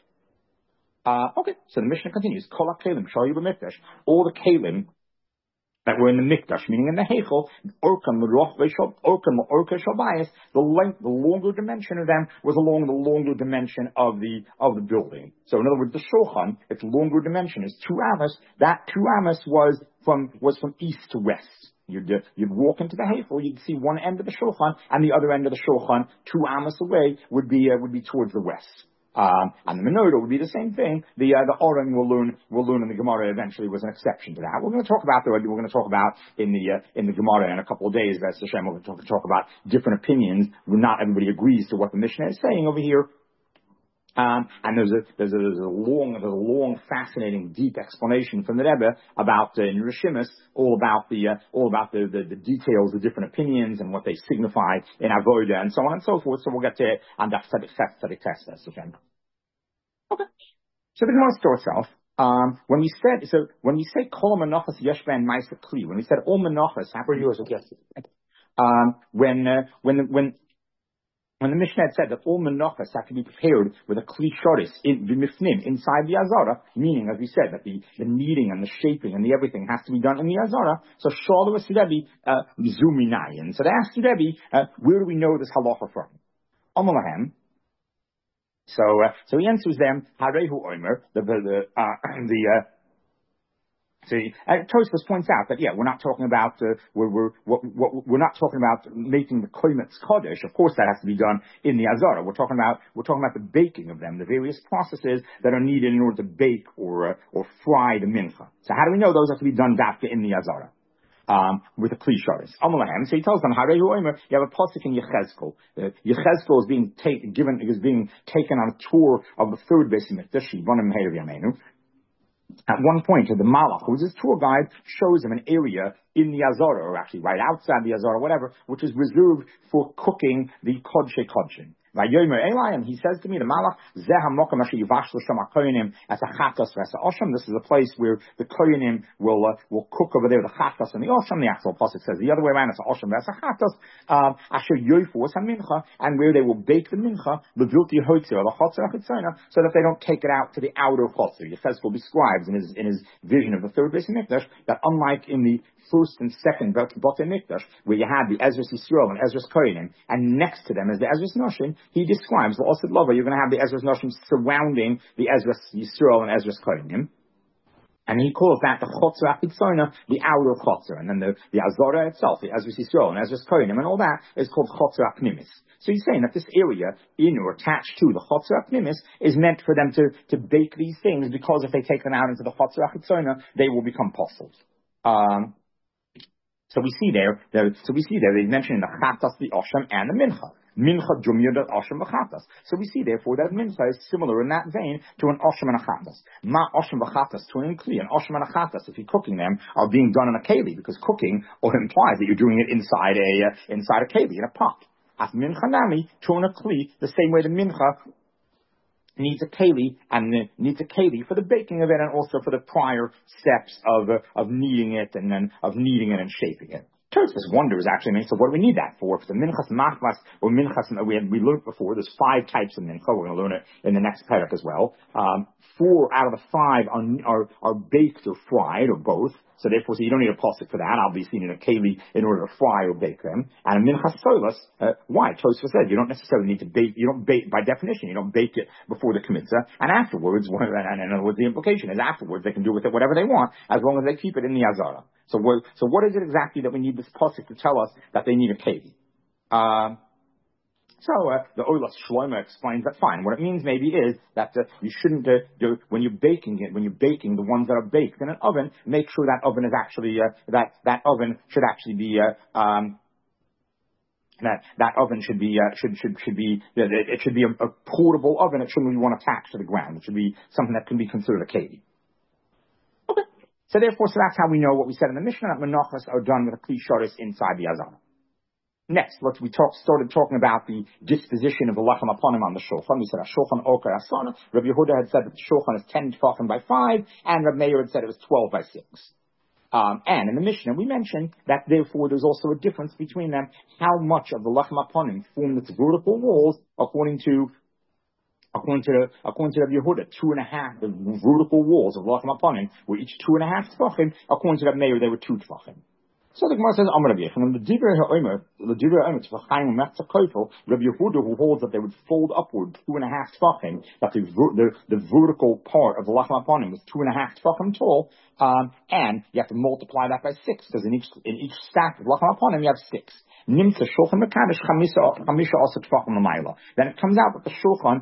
Uh, okay, so the Mishnah continues. Kol ha-kelim shayu b'mikdash. All the kelim that were in the mikdash, meaning in the heichel, orkan l'roch v'shol orkan l'orka shabayis. The length, the longer dimension of them was along the longer dimension of the of the building. So in other words, the shulchan, its longer dimension is two amos. That two amos was from was from east to west. You'd uh, you'd walk into the heichel, you'd see one end of the shulchan, and the other end of the shulchan, two amos away, would be uh, would be towards the west. Um, and the menorah would be the same thing. The uh, the Oren we'll learn we'll learn in the Gemara eventually was an exception to that. We're going to talk about the we're going to talk about in the uh, in the Gemara in a couple of days. That's Hashem. We're going to talk, talk about different opinions. Not everybody agrees to what the Mishnah is saying over here. Um, and there's a, there's a, there's a long, there's a long, fascinating, deep explanation from the Rebbe about, uh, in Rishimus, all about the, uh, all about the, the, the details, the different opinions and what they signify in Avodah and so on and so forth. So we'll get to it on that study test, that's okay. Okay. So the Gemara starts off, um, when we said, so when we say Kol Menachas Yesh Ben Ma'aser Kli, when we said all Menachas, for yours, yes. Um, when, uh, when, when, When the Mishnah had said that all menachas have to be prepared with a kli shoris in b'mifnim inside the azara, meaning, as we said, that the, the kneading and the shaping and the everything has to be done in the azara. So Shalu was Rebbe zuminayin. So they asked Rebbe, uh, where do we know this halacha from? Amalahem. So uh, so he answers them harehu omer the the the, uh, the uh, See, uh, Tosfos points out that yeah, we're not talking about uh, we're we're what, what, we're not talking about making the koimetz kodesh. Of course, that has to be done in the azara. We're talking about we're talking about the baking of them, the various processes that are needed in order to bake or uh, or fry the mincha. So how do we know those have to be done dafka in the azara? Um, with a kli shoris. Amalahem. So he tells them, Harehu Omer, you have a pasuk in Yechezkel. Uh, Yechezkel is being taken, given, is being taken on a tour of the third Beis Mikdash, Yivonim Meir Yameinu. At one point, the Malach, who is his tour guide, shows him an area in the Azara, or actually right outside the Azara, whatever, which is reserved for cooking the Kodshe Kodshin. And he says to me, the Malach, this is a place where the Koyanim will uh, will cook over there the Chatas and the Osham. The actual pasuk says the other way around, it's Osham, that's a Chatas, Asher Yoifos HaMincha, and where they will bake the Mincha, the Vilti Hoitzer, or the Chotzer HaChitzona, so that they don't take it out to the outer Chotzer. Yechezkel describes in his, in his vision of the third Beis Mikdash that unlike in the first and second Botei Mikdash, where you had the Ezras Yisrael and Ezras Koyanim, and next to them is the Ezras Noshim, he describes the Osid Lova, you're going to have the Ezras Noshim surrounding the Ezras Yisrael and Ezras Koyanim. And he calls that the Chotzer HaChitzona, the outer Chotzer. And then the, the Azara itself, the Ezras Yisrael and Ezras Koyanim and all that is called Chotzer HaPnimis. So he's saying that this area in or attached to the Chotzer HaPnimis is meant for them to, to bake these things, because if they take them out into the Chotzer HaChitzona, they will become apostles. Um, So we see there, there so we see there, they mention the chatas, the osham, and the mincha. Mincha jumyudat osham v'chatas. So we see therefore that mincha is similar in that vein to an osham and a chatas. Ma osham v'chatas to an kli, an osham and a chatas, if you're cooking them, are being done in a keli, because cooking or implies that you're doing it inside a uh, inside a keli, in a pot. As mincha nami to an kli, the same way the mincha needs a keli and uh, needs a keli for the baking of it, and also for the prior steps of uh, of kneading it and then of kneading it and shaping it. Tosfos wonders actually, I mean, so what do we need that for? For the minchas machmas or minchas, we had, we learned before, there's five types of mincha. We're going to learn it in the next parak as well. Um, four out of the five are, are, are baked or fried, or both. So therefore, so you don't need a pasuk for that. Obviously, you need a keli in order to fry or bake them. And a minchas solas, uh, why? Tosfos said you don't necessarily need to bake. You don't bake by definition. You don't bake it before the kmitza, and afterwards. And in other words, the implication is afterwards they can do with it whatever they want as long as they keep it in the azara. So what? So what is it exactly that we need this pasuk to tell us that they need a keli? Um, So uh, the Olas Shlomo explains that fine. What it means maybe is that uh, you shouldn't uh, do when you're baking it. When you're baking the ones that are baked in an oven, make sure that oven is actually uh, that that oven should actually be uh, um, that that oven should be uh, should should should be uh, it should be a, a portable oven. It shouldn't be one attached to the ground. It should be something that can be considered a keli. Okay. So therefore, so that's how we know what we said in the Mishnah, that menachos are done with a kli sharis inside the azara. Next, let's, we talk, started talking about the disposition of the lachem aponim on the shulchan. We said a shulchan oker asana. Rabbi Yehuda had said that the shulchan is ten tefachim by five, and Rabbi Meir had said it was twelve by six. Um, and in the Mishnah, we mentioned that therefore there's also a difference between them, how much of the lachem aponim form its vertical walls according to According to according to Rabbi Yehuda, two and a half the vertical walls of lachem aponim were each two and a half tefachim. According to Rabbi Meir, they were two tefachim. So the Gemara says, Amar Rabbi Yechon, the Divrei HaOmer, the Divrei HaOmer, Tzvachayim Metzah Koifel, Rabbi Yehuda, who holds that they would fold upward two and a half tefachim, that the, the, the vertical part of the lachem aponim was two and a half tefachim tall, um, and you have to multiply that by six, because in each, in each stack of lachem aponim you have six. Nimtza Shulchan Mekadesh Chamisha Asa Tefachim L'mayla. Then it comes out that the Shulchan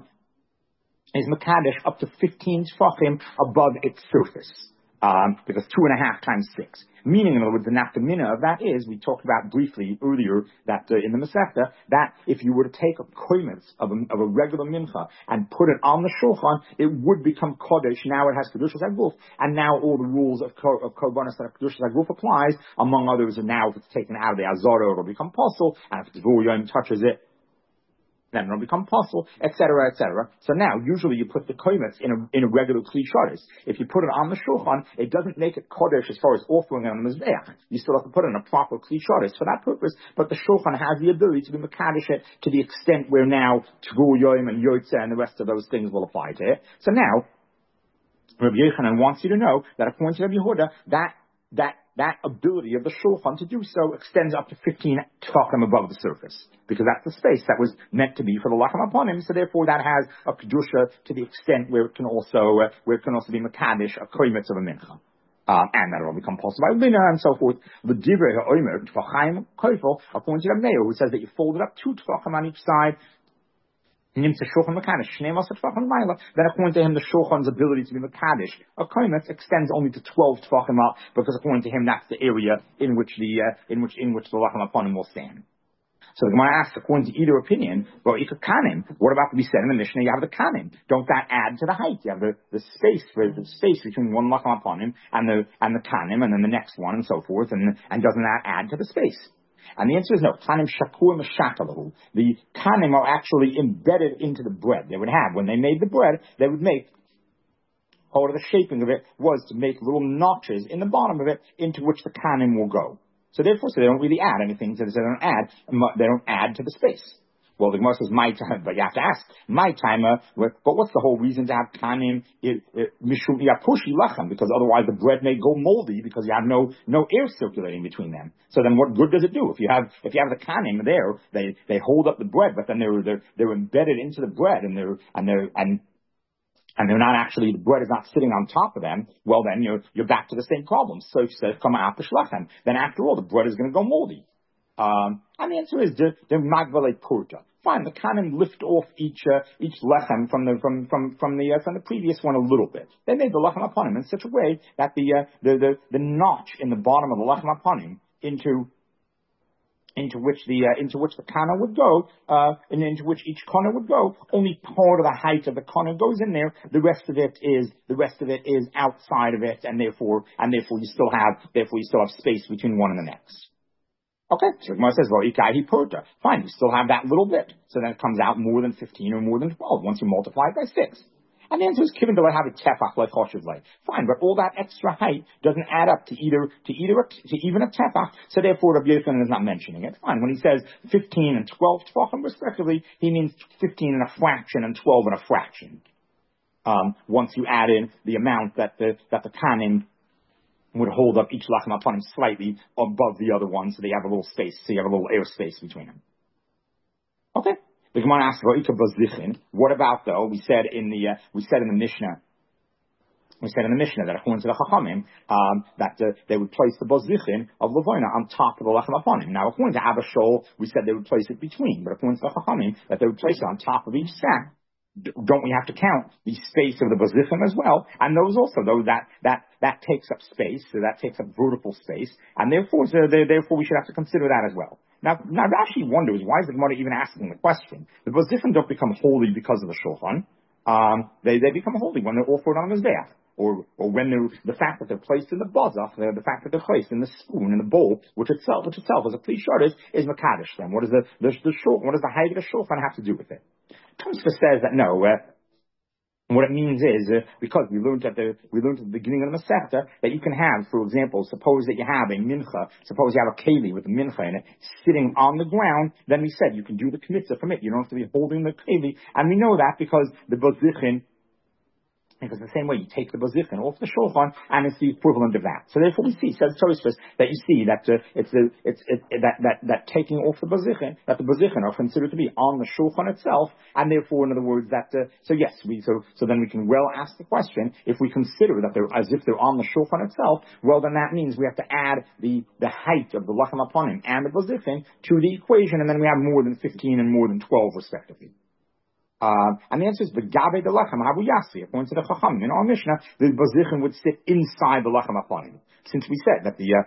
is Mekadesh up to fifteen tefachim above its surface. Um, because two and a half times six. Meaning, in other words, the nafkamina of that is, we talked about briefly earlier that uh, in the Masechta, that if you were to take a koimetz of a, of a regular mincha and put it on the shulchan, it would become kodesh. Now it has kedushas haguf, and now all the rules of ko, of korbanos that kedushas haguf applies. Among others, and now if it's taken out of the azara, it'll become possible, and if the Zvur Yom touches it, then it'll become possible, et cetera, et cetera. So now, usually you put the koimetz in a, in a regular kli sharis. If you put it on the shulchan, it doesn't make it kodesh as far as offering it on the mizbeach. You still have to put it in a proper kli sharis for that purpose, but the shulchan has the ability to be mekadesh it to the extent where now Tvur Yom and Yotze and the rest of those things will apply to it. So now, Rabbi Yochanan wants you to know that according to Rabbi Yehuda, that, that, that ability of the shulchan to do so extends up to fifteen tefachim above the surface, because that's the space that was meant to be for the lachem aponim. So therefore, that has a kedusha to the extent where it can also uh, where it can also be mekadesh a koimetz of a mincha, um, and that will become possible by lina and so forth. The divrei ha'omer tefachim koifel, according to the Meir, who says that you fold it up two tefachim on each side. Then according to him, the shulchan's ability to be mekadesh a koimetz extends only to twelve tefachim up, because according to him, that's the area in which the uh, in which in which the lachem aponim will stand. So the Gemara asks, according to either opinion, well, if a kanim, what about to be said in the Mishnah? You have the kanim. Don't that add to the height? You have the, the space, the space between one lachem aponim and the and the kanim, and then the next one, and so forth, and and doesn't that add to the space? And the answer is no. Kanim shakur meshakalahu. The kanim are actually embedded into the bread. They would have, when they made the bread, they would make, part of the shaping of it was to make little notches in the bottom of it into which the kanim will go. So therefore, so they don't really add anything. So they don't add, they don't add to the space. Well, the Gemara says, my time, but you have to ask, my timer, but what's the whole reason to have kanim, mishum yapushi lachem, because otherwise the bread may go moldy because you have no, no air circulating between them. So then what good does it do? If you have, if you have the kanim there, they, they hold up the bread, but then they're, they're, they're embedded into the bread and they're, and they're, and, and they're not actually, the bread is not sitting on top of them, well then you're, you're back to the same problem. So if you say, come out lachem, then after all, the bread is going to go moldy. Um, and the answer is the the magvale purta. Fine, the kanim lift off each uh, each lechem from the from from from the uh, from the previous one a little bit. They made the lechem aponim in such a way that the uh, the the the notch in the bottom of the lechem aponim into into which the uh, into which the kana would go, uh, and into which each kana would go. Only part of the height of the kana goes in there. The rest of it is the rest of it is outside of it, and therefore and therefore you still have therefore you still have space between one and the next. Okay, so Gemara says, well, ikai porta. Fine, you still have that little bit. So then it comes out more than fifteen or more than twelve once you multiply it by six. And the answer is given to have a tefach like choshev like. Fine, but all that extra height doesn't add up to either to either a, to even a tefach. So therefore, Rabbi Yochanan is not mentioning it. Fine, when he says fifteen and twelve tefachim respectively, he means fifteen and a fraction and twelve and a fraction. Um, once you add in the amount that the that the kanim would hold up each lachem upon him slightly above the other one, so they have a little space, so you have a little air space between them. Okay. The Gemara asks, what about though? We said in the uh, we said in the Mishnah, we said in the Mishnah that according to the Chachamim, um, that uh, they would place the bozichin of Levona on top of the lechem upon him. Now, according to Abba Shaul, we said they would place it between, but according to the Chachamim, that they would place it on top of each sack. Don't we have to count the space of the bozichin as well? And those also, though, that that that takes up space, so that takes up vertical space, and therefore, so therefore, we should have to consider that as well. Now, now Rashi wonders, why is the Gemara even asking the question? The bozichin don't become holy because of the shulchan. Um, they, they become holy when they're offered on the mizbeach. Or, or when they're, the fact that they're placed in the bazach, the fact that they're placed in the spoon, in the bowl, which itself, which itself is a kli shardis, is makadosh them. What does the, the, the shul, what does the height of the shulchan have to do with it? Tosfos says that no, uh, what it means is, uh, because we learned at the, we learned at the beginning of the Masechta, that you can have, for example, suppose that you have a mincha, suppose you have a keli with a mincha in it, sitting on the ground, then we said you can do the kmitza from it. You don't have to be holding the keli. And we know that because the bozichin, because the same way you take the bozichin off the shulchan, and it's the equivalent of that. So therefore, we see, says Tosfos, that you see that uh, it's the it's it, it, that that that taking off the bozichin, that the bozichin are considered to be on the shulchan itself, and therefore, in other words, that uh, so yes, we so so then we can well ask the question, if we consider that they're as if they're on the shulchan itself, well then that means we have to add the the height of the lachem upon him and the bozichin to the equation, and then we have more than fifteen and more than twelve respectively. Uh, and the answer is, Begabe the lechem habu yasi. According to the Chacham in our Mishnah, the bozichin would sit inside the lechem upon him. Since we said that the uh,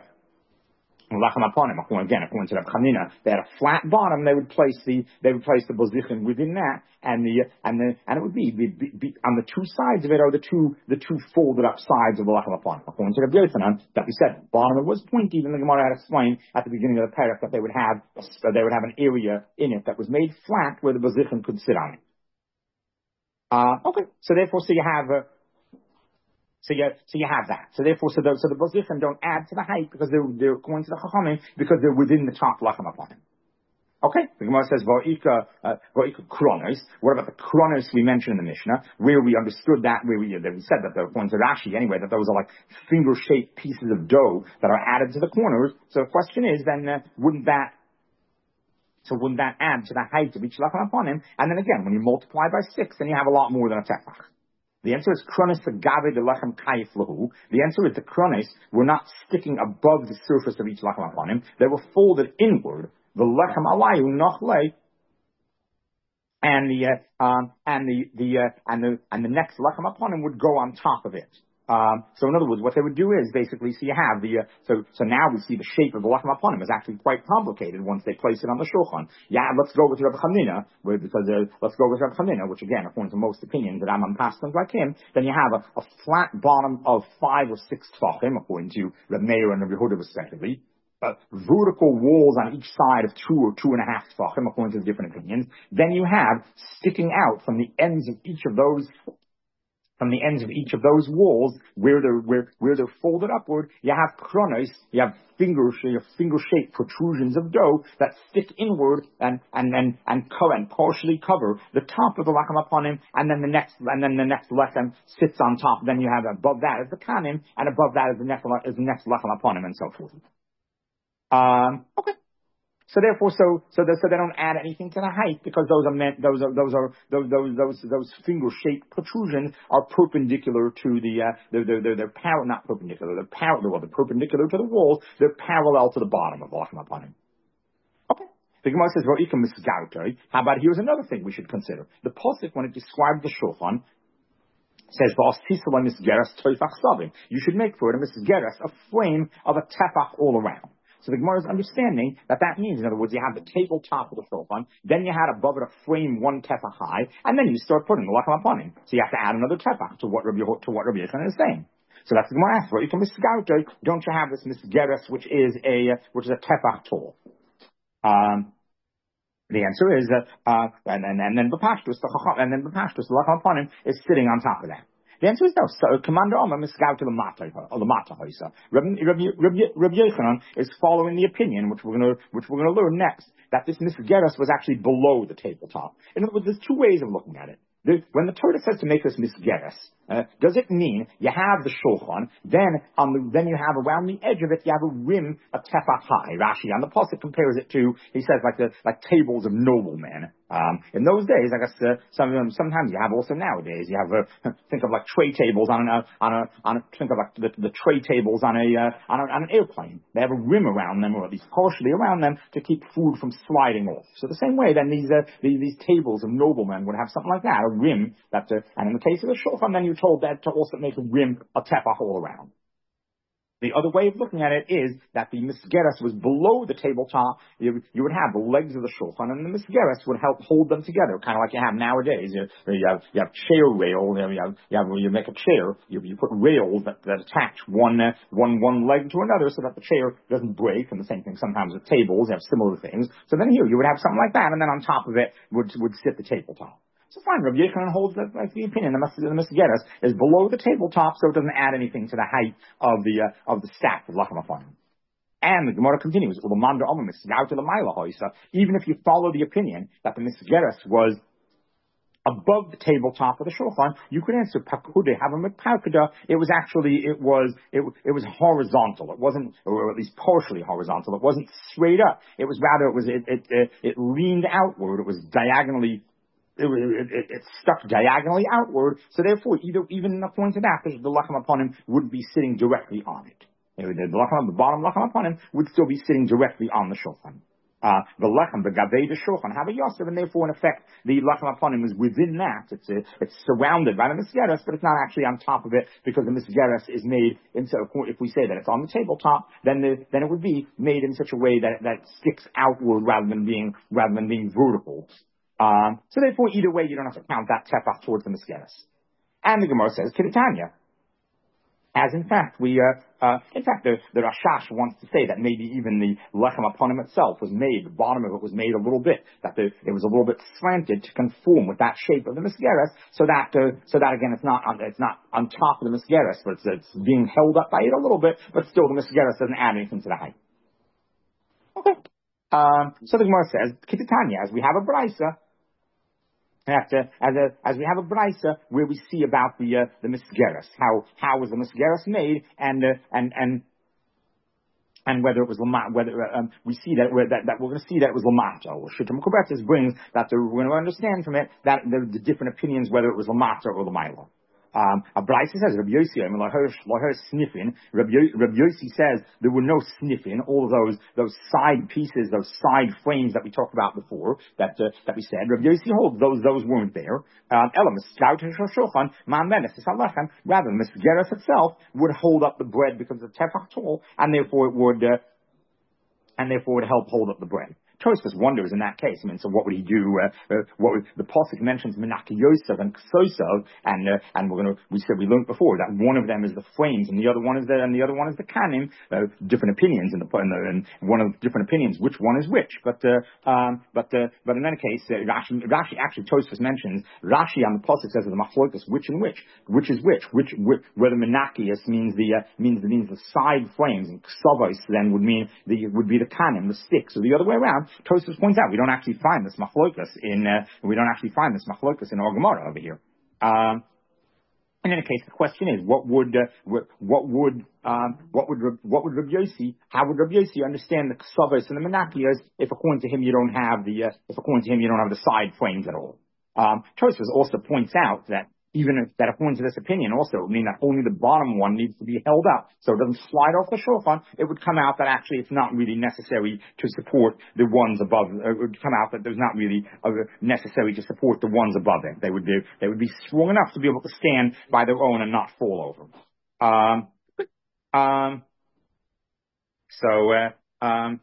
lechem upon him, again, according to the Chanina, they had a flat bottom. They would place the they would place the bozichin within that, and the and the and it would be, be, be, be on the two sides of it are the two the two folded up sides of the lechem upon him. According to the Yochanan, that we said, the bottom of it was pointy. Even the Gemara had explained at the beginning of the parak that they would have uh, they would have an area in it that was made flat where the bozichin could sit on it. Uh, okay, so therefore, so you have, uh, so you, so you have that. So therefore, so the, so the bozichin don't add to the height because they're, they're going to the chachamim because they're within the top lachem upon him. Okay, the Gemara says, va'ika, uh, va'ika kronos. What about the kronos we mentioned in the Mishnah, where we understood that, where we, that we said that they're according to Rashi anyway, that those are like finger-shaped pieces of dough that are added to the corners. So the question is, then, uh, wouldn't that, So wouldn't that add to the height of each lechem upon him? And then again, when you multiply by six, then you have a lot more than a tefach. The answer is kronis agabe de lechem kayif lahu. The answer is the kronis were not sticking above the surface of each lechem upon him. They were folded inward. The lechem alayu nachlei, and the uh, um, and the the uh, and the and the next lechem upon him would go on top of it. Um, so in other words, what they would do is basically, so you have the, uh, so, so now we see the shape of the lechem upon him is actually quite complicated once they place it on the shulchan. Yeah, let's go with Rabbi Chanina, because, uh, let's go with Rabbi Chanina, which again, according to most opinions that I'm on pastors like him, then you have a, a flat bottom of five or six tefachim, according to Rabbi Meir and Rabbi Yehuda respectively. Uh, vertical walls on each side of two or two and a half tefachim, according to the different opinions. Then you have sticking out from the ends of each of those From the ends of each of those walls, where they're where where they're folded upward, you have kronos, you have finger finger shaped protrusions of dough that stick inward and and and and cover and partially cover the top of the lechem upon him, and then the next and then the next lechem sits on top. Then you have above that is the kanim, and above that is the next is the next lechem upon him, and so forth. Um, okay. So therefore, so so they, so they don't add anything to the height because those are meant those are those are those those those, those finger-shaped protrusions are perpendicular to the uh, they're they're they're, they're par- not perpendicular they're parallel well, they're perpendicular to the walls, they're parallel to the bottom of the lechem upon him. Okay. The Gemara says, "Ro'ika misgartoi." How about here's another thing we should consider. The pasuk when it described the shulchan says, "You should make for it a misgeras, a frame of a tefach all around." So the Gemara is understanding that that means, in other words, you have the tabletop of the shulchan, then you had above it a frame one tefach high, and then you start putting the lachem upon him. So you have to add another tefach to what Rabbi to what Rabbi Yochanan is saying. So that's the Gemara asks. You can misgauto. Don't you have this misgeres, which is a which is a tefach tall? Um, the answer is that, uh, and, and, and then Bapashtus, the Chacham, and then Bapashtus, the lachem upon him, is sitting on top of that. The answer is no. So, Commander Omer misgauto the mata or the mata hoisa. Rabbi Yochanan is following the opinion, which we're going to which we're going to learn next, that this misgeres was actually below the tabletop. In other words, there's two ways of looking at it. The, when the Torah says to make this misgeres, uh, does it mean you have the shulchan, then on the then you have around the edge of it you have a rim a tefach high? Rashi on the pasuk compares it to, he says, like the like tables of noblemen. Um, in those days, I guess uh, some sometimes you have also nowadays you have uh, think of like tray tables on a on a on a think of like the, the tray tables on a, uh, on a on an airplane. They have a rim around them, or at least partially around them, to keep food from sliding off. So the same way, then these uh, these, these tables of noblemen would have something like that, a rim that, uh, and in the case of the shulchan, then you're told that to also make a rim a tefach all around. The other way of looking at it is that the misgeres was below the tabletop. You, you would have the legs of the shulchan, and the misgeres would help hold them together, kind of like you have nowadays. You, you have you have chair rail. You have you have you make a chair. You, you put rails that, that attach one uh, one one leg to another, so that the chair doesn't break. And the same thing sometimes with tables. You have similar things. So then here you would have something like that, and then on top of it would would sit the tabletop. So fine, Rabbi Yochanan holds that, like, the opinion, the misgeres is below the tabletop, so it doesn't add anything to the height of the uh, of the stack of lachem aponim. And the Gemara continues, even if you follow the opinion that the misgeres was above the tabletop of the shulchan, you could answer pakude havamit pakuda. It was actually it was it it was horizontal. It wasn't, or at least partially horizontal. It wasn't straight up. It was rather it was it it it, it leaned outward. It was diagonally. It, it, it stuck diagonally outward, so therefore, either even according to that, the lachem upon him would be sitting directly on it. The lachem, the bottom lachem upon him would still be sitting directly on the shulchan. Uh, the lechem, the gavei, the shulchan, have a yosef, and therefore, in effect, the lechem upon him is within that. It's uh, it's surrounded by the misgeres, but it's not actually on top of it, because the misgeres is made in so. If we say that it's on the tabletop, then the, then it would be made in such a way that that sticks outward rather than being rather than being vertical. Um, so therefore, either way, you don't have to count that tefach towards the misgeres. And the Gemara says, Kiritanya. As in fact, we, uh, uh, in fact, the, the Rashash wants to say that maybe even the lechem upon him itself was made, the bottom of it was made a little bit, that the, it was a little bit slanted to conform with that shape of the misgeres, so that, uh, so that again, it's not on, it's not on top of the misgeres, but it's, it's being held up by it a little bit, but still the misgeres doesn't add anything to the height. Okay. Um, so the Gemara says, Kiritanya, as we have a brisa, As, a, as, a, as we have a brisa where we see about the uh, the misgeres, how how was the misgeres made, and uh, and and and whether it was lamata, whether um, we see that, that that we're going to see that it was lamata. Or Shittim Kubetis brings that the, we're going to understand from it that the, the different opinions whether it was lamata or lamaila. Um, a Brisa says, Rabbi Yossi, I mean, Laher sniffing. Rabbi Yossi says there were no sniffing. All of those those side pieces, those side frames that we talked about before, that uh, that we said. Rabbi Yossi holds those those weren't there. Elam scout shulchan ma'amenes halechem. Rather, the misgeres itself would hold up the bread because of the tefach tall, and therefore it would uh, and therefore would help hold up the bread. Tosfos wonders in that case. I mean, so what would he do? Uh, uh, what would, the pasuk mentions Menaki Yosef and Ksosov, and uh, and we're going to. We said we learned before that one of them is the frames, and the other one is the and the other one is the kanim. Uh, different opinions in the and one of the different opinions, which one is which. But uh, um, but uh, but in any case, uh, Rashi, Rashi actually Tosfos mentions Rashi on the pasuk says of the machlokas which and which, which is which, which, which whether Menakius means the uh, means the means the side frames, and Ksavos then would mean the would be the kanim, the sticks, or the other way around. Tosfos points out we don't actually find this machlokas in uh, we don't actually find this machlokas in our Gemara over here. Um, in any case, the question is, what would uh, what would um, what would what would Rabbi Yossi, how would Rabbi Yossi understand the ksavos and the menakiyos if according to him you don't have the uh, if according to him you don't have the side frames at all? Um, Tosfos also points out that even if that according to this opinion also would mean that only the bottom one needs to be held up, so it doesn't slide off the shulchan. It would come out that actually it's not really necessary to support the ones above. It would come out that there's not really uh, necessary to support the ones above it. They would do. They would be strong enough to be able to stand by their own and not fall over. Um, um. So. Uh, Um,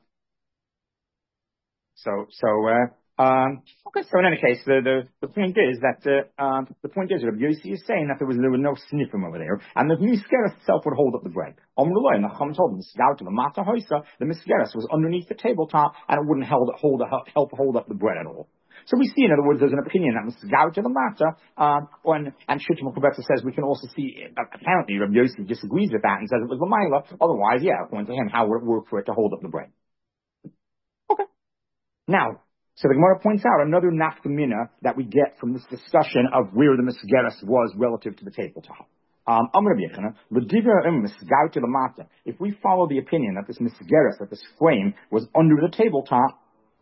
so, so, uh, um, okay, so in any case, the, the, the point is that, uh, um, the point is, Rabbi Yossi is saying that there was, there were no sniffim over there, and the misgeres itself would hold up the bread. Om the and the Chum told him, the mata hoisa, the misgeres was underneath the tabletop, and it wouldn't hold, hold, help hold up the bread at all. So we see, in other words, there's an opinion that misgauta the matter, um, and, and Shittim Kubetza says we can also see, uh, apparently Rabbi Yossi disagrees with that and says it was Lamaila, otherwise, yeah, according to him, how would it work for it to hold up the bread? Okay. Now, so the Gemara points out another nafkamina that we get from this discussion of where the misgeres was relative to the tabletop. Um, if we follow the opinion that this misgeres, that this frame was under the tabletop,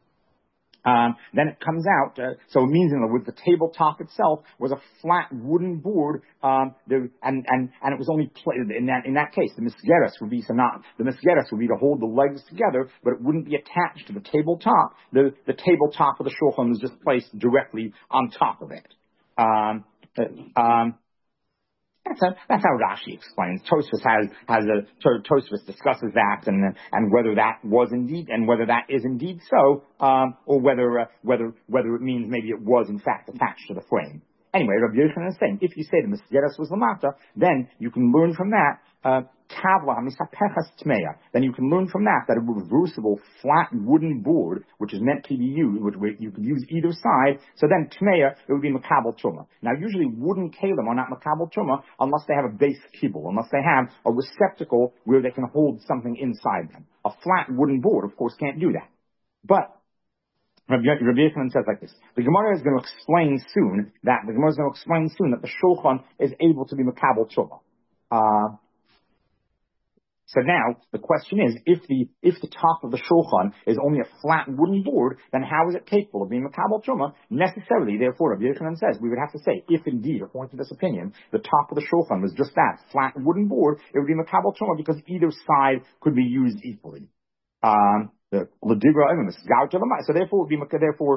Um, then it comes out, uh, so it means in other words, the tabletop itself was a flat wooden board, um, the, and, and, and it was only, pla- in that, in that case, the misgeres would be, so not, the misgeres would be to hold the legs together, but it wouldn't be attached to the tabletop. The, the tabletop of the shulchan was just placed directly on top of it. Um, uh, um, That's, a, that's how Rashi explains. Tosfos has has a Tosfos discusses that and and whether that was indeed and whether that is indeed so, um, or whether uh, whether whether it means maybe it was in fact attached to the frame. Anyway, Rabbi Yochanan is saying if you say the misgeres was lamata, then you can learn from that. Uh, Tavla misapechas tmeya. Then you can learn from that that a reversible flat wooden board, which is meant to be used, which you could use either side. So then tmeya, it would be makabel truma. Now usually wooden kalim are not makabel truma unless they have a base kibble, unless they have a receptacle where they can hold something inside them. A flat wooden board, of course, can't do that. But Rabbi Yochanan says like this: the Gemara is going to explain soon that the Gemara is going to explain soon that the shulchan is able to be makabel truma. Uh, So now the question is, if the if the top of the shulchan is only a flat wooden board, then how is it capable of being makabel truma? Necessarily, therefore, Rabbi Yochanan says we would have to say, if indeed, according to this opinion, the top of the shulchan was just that flat wooden board, it would be makabel truma because either side could be used equally. Um, the l'digra emes gout of a so therefore it would be therefore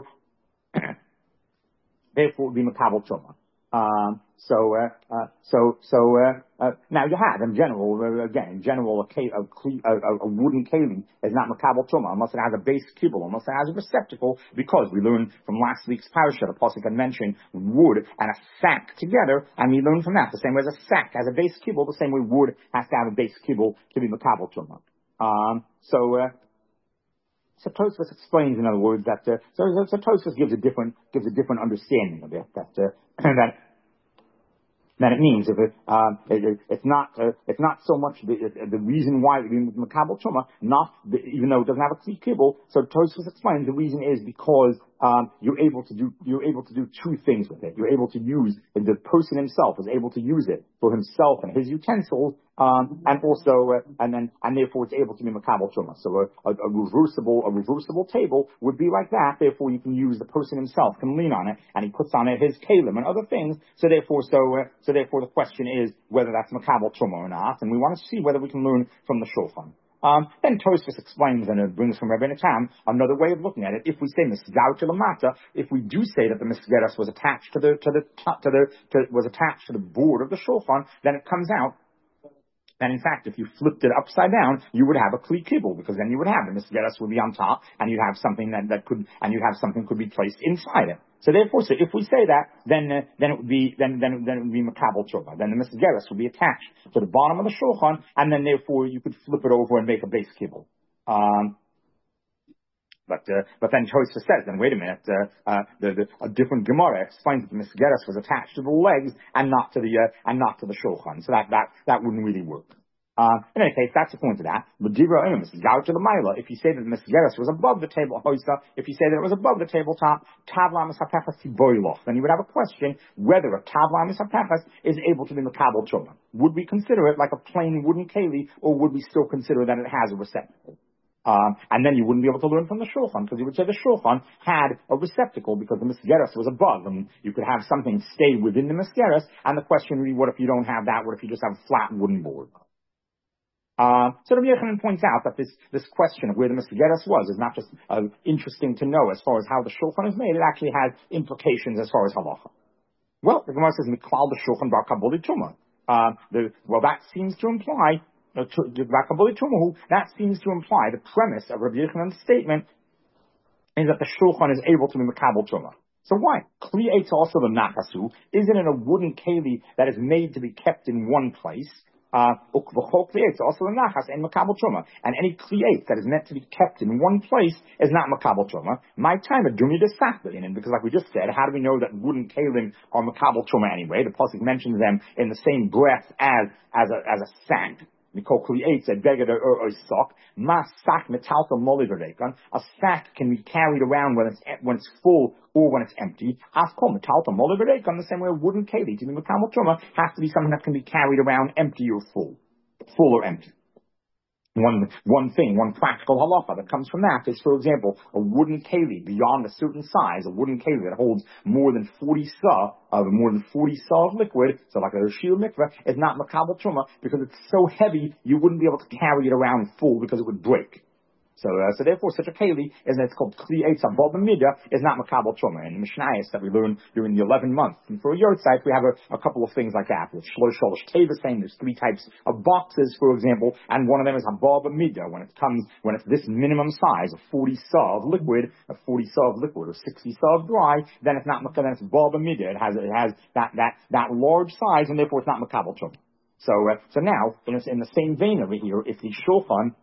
therefore it would be makabel truma. Um, so, uh, uh, so, so, uh, uh, now you have, in general, uh, again, in general, a, ca- a, a, a wooden keli is not makabel truma unless it has a base kibble, unless it has a receptacle, because we learned from last week's parasha, the pasuk had mentioned wood and a sack together, and we learned from that the same way as a sack has a base kibble, the same way wood has to have a base kibble to be makabel truma. Um, so, uh, So Tosfos explains, in other words, that uh, so, so Tosfos gives a different gives a different understanding of it. That uh, that that it means if it, um, it, it it's not uh, it's not so much the the reason why it means makabel truma, not the, even though it doesn't have a kli kibble. So Tosfos explains the reason is because um, you're able to do you're able to do two things with it. You're able to use the person himself is able to use it for himself and his utensils. Um, and also, uh, and then, and therefore it's able to be makabel truma. So a, a, a reversible, a reversible table would be like that. Therefore you can use the person himself can lean on it and he puts on it his kalim and other things. So therefore, so, uh, so therefore the question is whether that's makabel truma or not. And we want to see whether we can learn from the shulchan. Um, then Tosfos explains and it brings from Rebbe Natam another way of looking at it. If we say misgauta lamata, if we do say that the misgeres was attached to the, to the, to the, to, was attached to the board of the shulchan, then it comes out and in fact, if you flipped it upside down, you would have a kli kibble, because then you would have the misgeres would be on top, and you'd have something that, that could, and you'd have something could be placed inside it. So therefore, so if we say that, then uh, then it would be then then then it would be makabel truma. Then the misgeres would be attached to the bottom of the shulchan, and then therefore you could flip it over and make a base kibble. Um, But uh, but then Tosfos says, then wait a minute, uh, uh, the, the, a different Gemara explains that the misgeres was attached to the legs and not to the uh, and not to the shulchan. So that that that wouldn't really work. Uh, in any case, that's the point of that. L'digra emes gout to the mila. If you say that the misgeres was above the table hoisa, if you say that it was above the tabletop, tavla misapechas tiboiloch, then you would have a question whether a tavla misapechas is able to be makabel truma. Would we consider it like a plain wooden keli, or would we still consider that it has a receptacle? Um, and then you wouldn't be able to learn from the shulchan, because you would say the shulchan had a receptacle because the misgeres was above, and you could have something stay within the misgeres. And the question would be, what if you don't have that? What if you just have a flat wooden board? Uh, so Rabbi Yochanan points out that this, this question of where the misgeres was is not just uh, interesting to know as far as how the shulchan is made, it actually has implications as far as halacha. Well, the Gemara says, Miklal the shulchan bar kabuli truma. Uh, the, well, that seems to imply that seems to imply the premise of Rabbi Yochanan's statement is that the shulchan is able to be makabel truma. So why? Kli eitz also the nachasu. Isn't it a wooden keli that is made to be kept in one place? Uh, ukvachol kli eitz also the nachas and makabel truma. And any kli eitz that is meant to be kept in one place is not makabel truma. My time a dumi desachta in, because like we just said, how do we know that wooden kelim are makabel truma anyway? The pasuk mentions them in the same breath as as a as a sack. A sack can be carried around when it's when it's full or when it's empty. The same way a wooden keli to be makabel truma has to be something that can be carried around empty or full, full or empty. One, one thing, one practical halacha that comes from that is, for example, a wooden keli beyond a certain size, a wooden keli that holds more than forty sa of more than forty sa of liquid, so like a Rishil mikveh, is not makabel truma because it's so heavy you wouldn't be able to carry it around full because it would break. So, uh, so therefore, such a keli, is it's called kli eitz above the midah, is not makabel truma. In the Mishnayos that we learned during the eleven months, and for a yortzeit, we have a, a couple of things like that. With shlosh sholosh teva saying there's three types of boxes, for example, and one of them is above the midah. When it comes, when it's this minimum size of forty sa of liquid, of forty sa of liquid, or sixty sa of dry, then it's not then it's above the midah. It has it has that that that large size, and therefore it's not makabel truma. So, uh, so now in, in the same vein over here, if the shulchan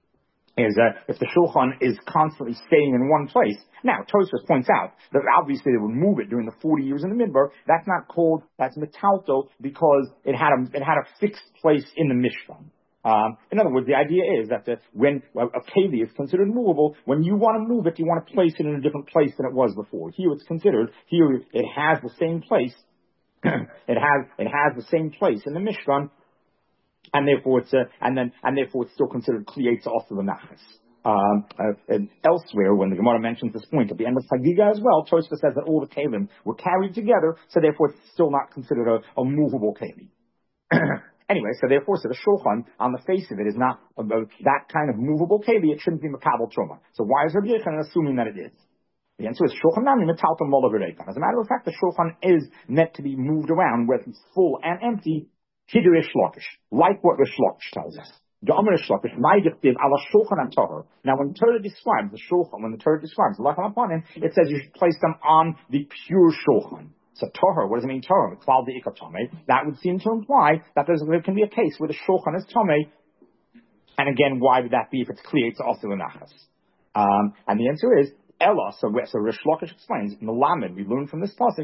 is uh, if the shulchan is constantly staying in one place. Now, Tosfos points out that obviously they would move it during the forty years in the midbar. That's not called, that's metalto, because it had a, it had a fixed place in the Mishkan. Um, in other words, the idea is that the, when a, a keli is considered movable, when you want to move it, you want to place it in a different place than it was before. Here it's considered, here it has the same place, it has, it has the same place in the Mishkan, and therefore it's uh, and then and therefore it's still considered kli eitz also the nachas. Um, uh, and elsewhere, when the Gemara mentions this point at the end of Chagiga as well, Tosfos says that all the kelim were carried together, so therefore it's still not considered a, a movable keli. Anyway, so therefore, so the shulchan on the face of it is not about that kind of movable keli. It shouldn't be makabel truma. So why is Rabbi Yochanan assuming that it is? The answer is shulchan nami metalta mola v'reikon. As a matter of fact, the shulchan is meant to be moved around, whether it's full and empty. Hider Rish Lakish, like what Rish Lakish tells us. The Amr Rish Lakish, my dictive ala shulchan and Torah. Now, when the Torah describes the shulchan, when the Torah describes the lachem upon him, it says you should place them on the pure shulchan. So Torah, what does it mean Torah? Klal de'ikah tamei. That would seem to imply that there's, there can be a case where the shulchan is tamei. And again, why would that be if it's clear? It's also the nachas. Um, and the answer is Ella, so, so Rish Lakish explains, in the Lamed, we learn from this pasuk,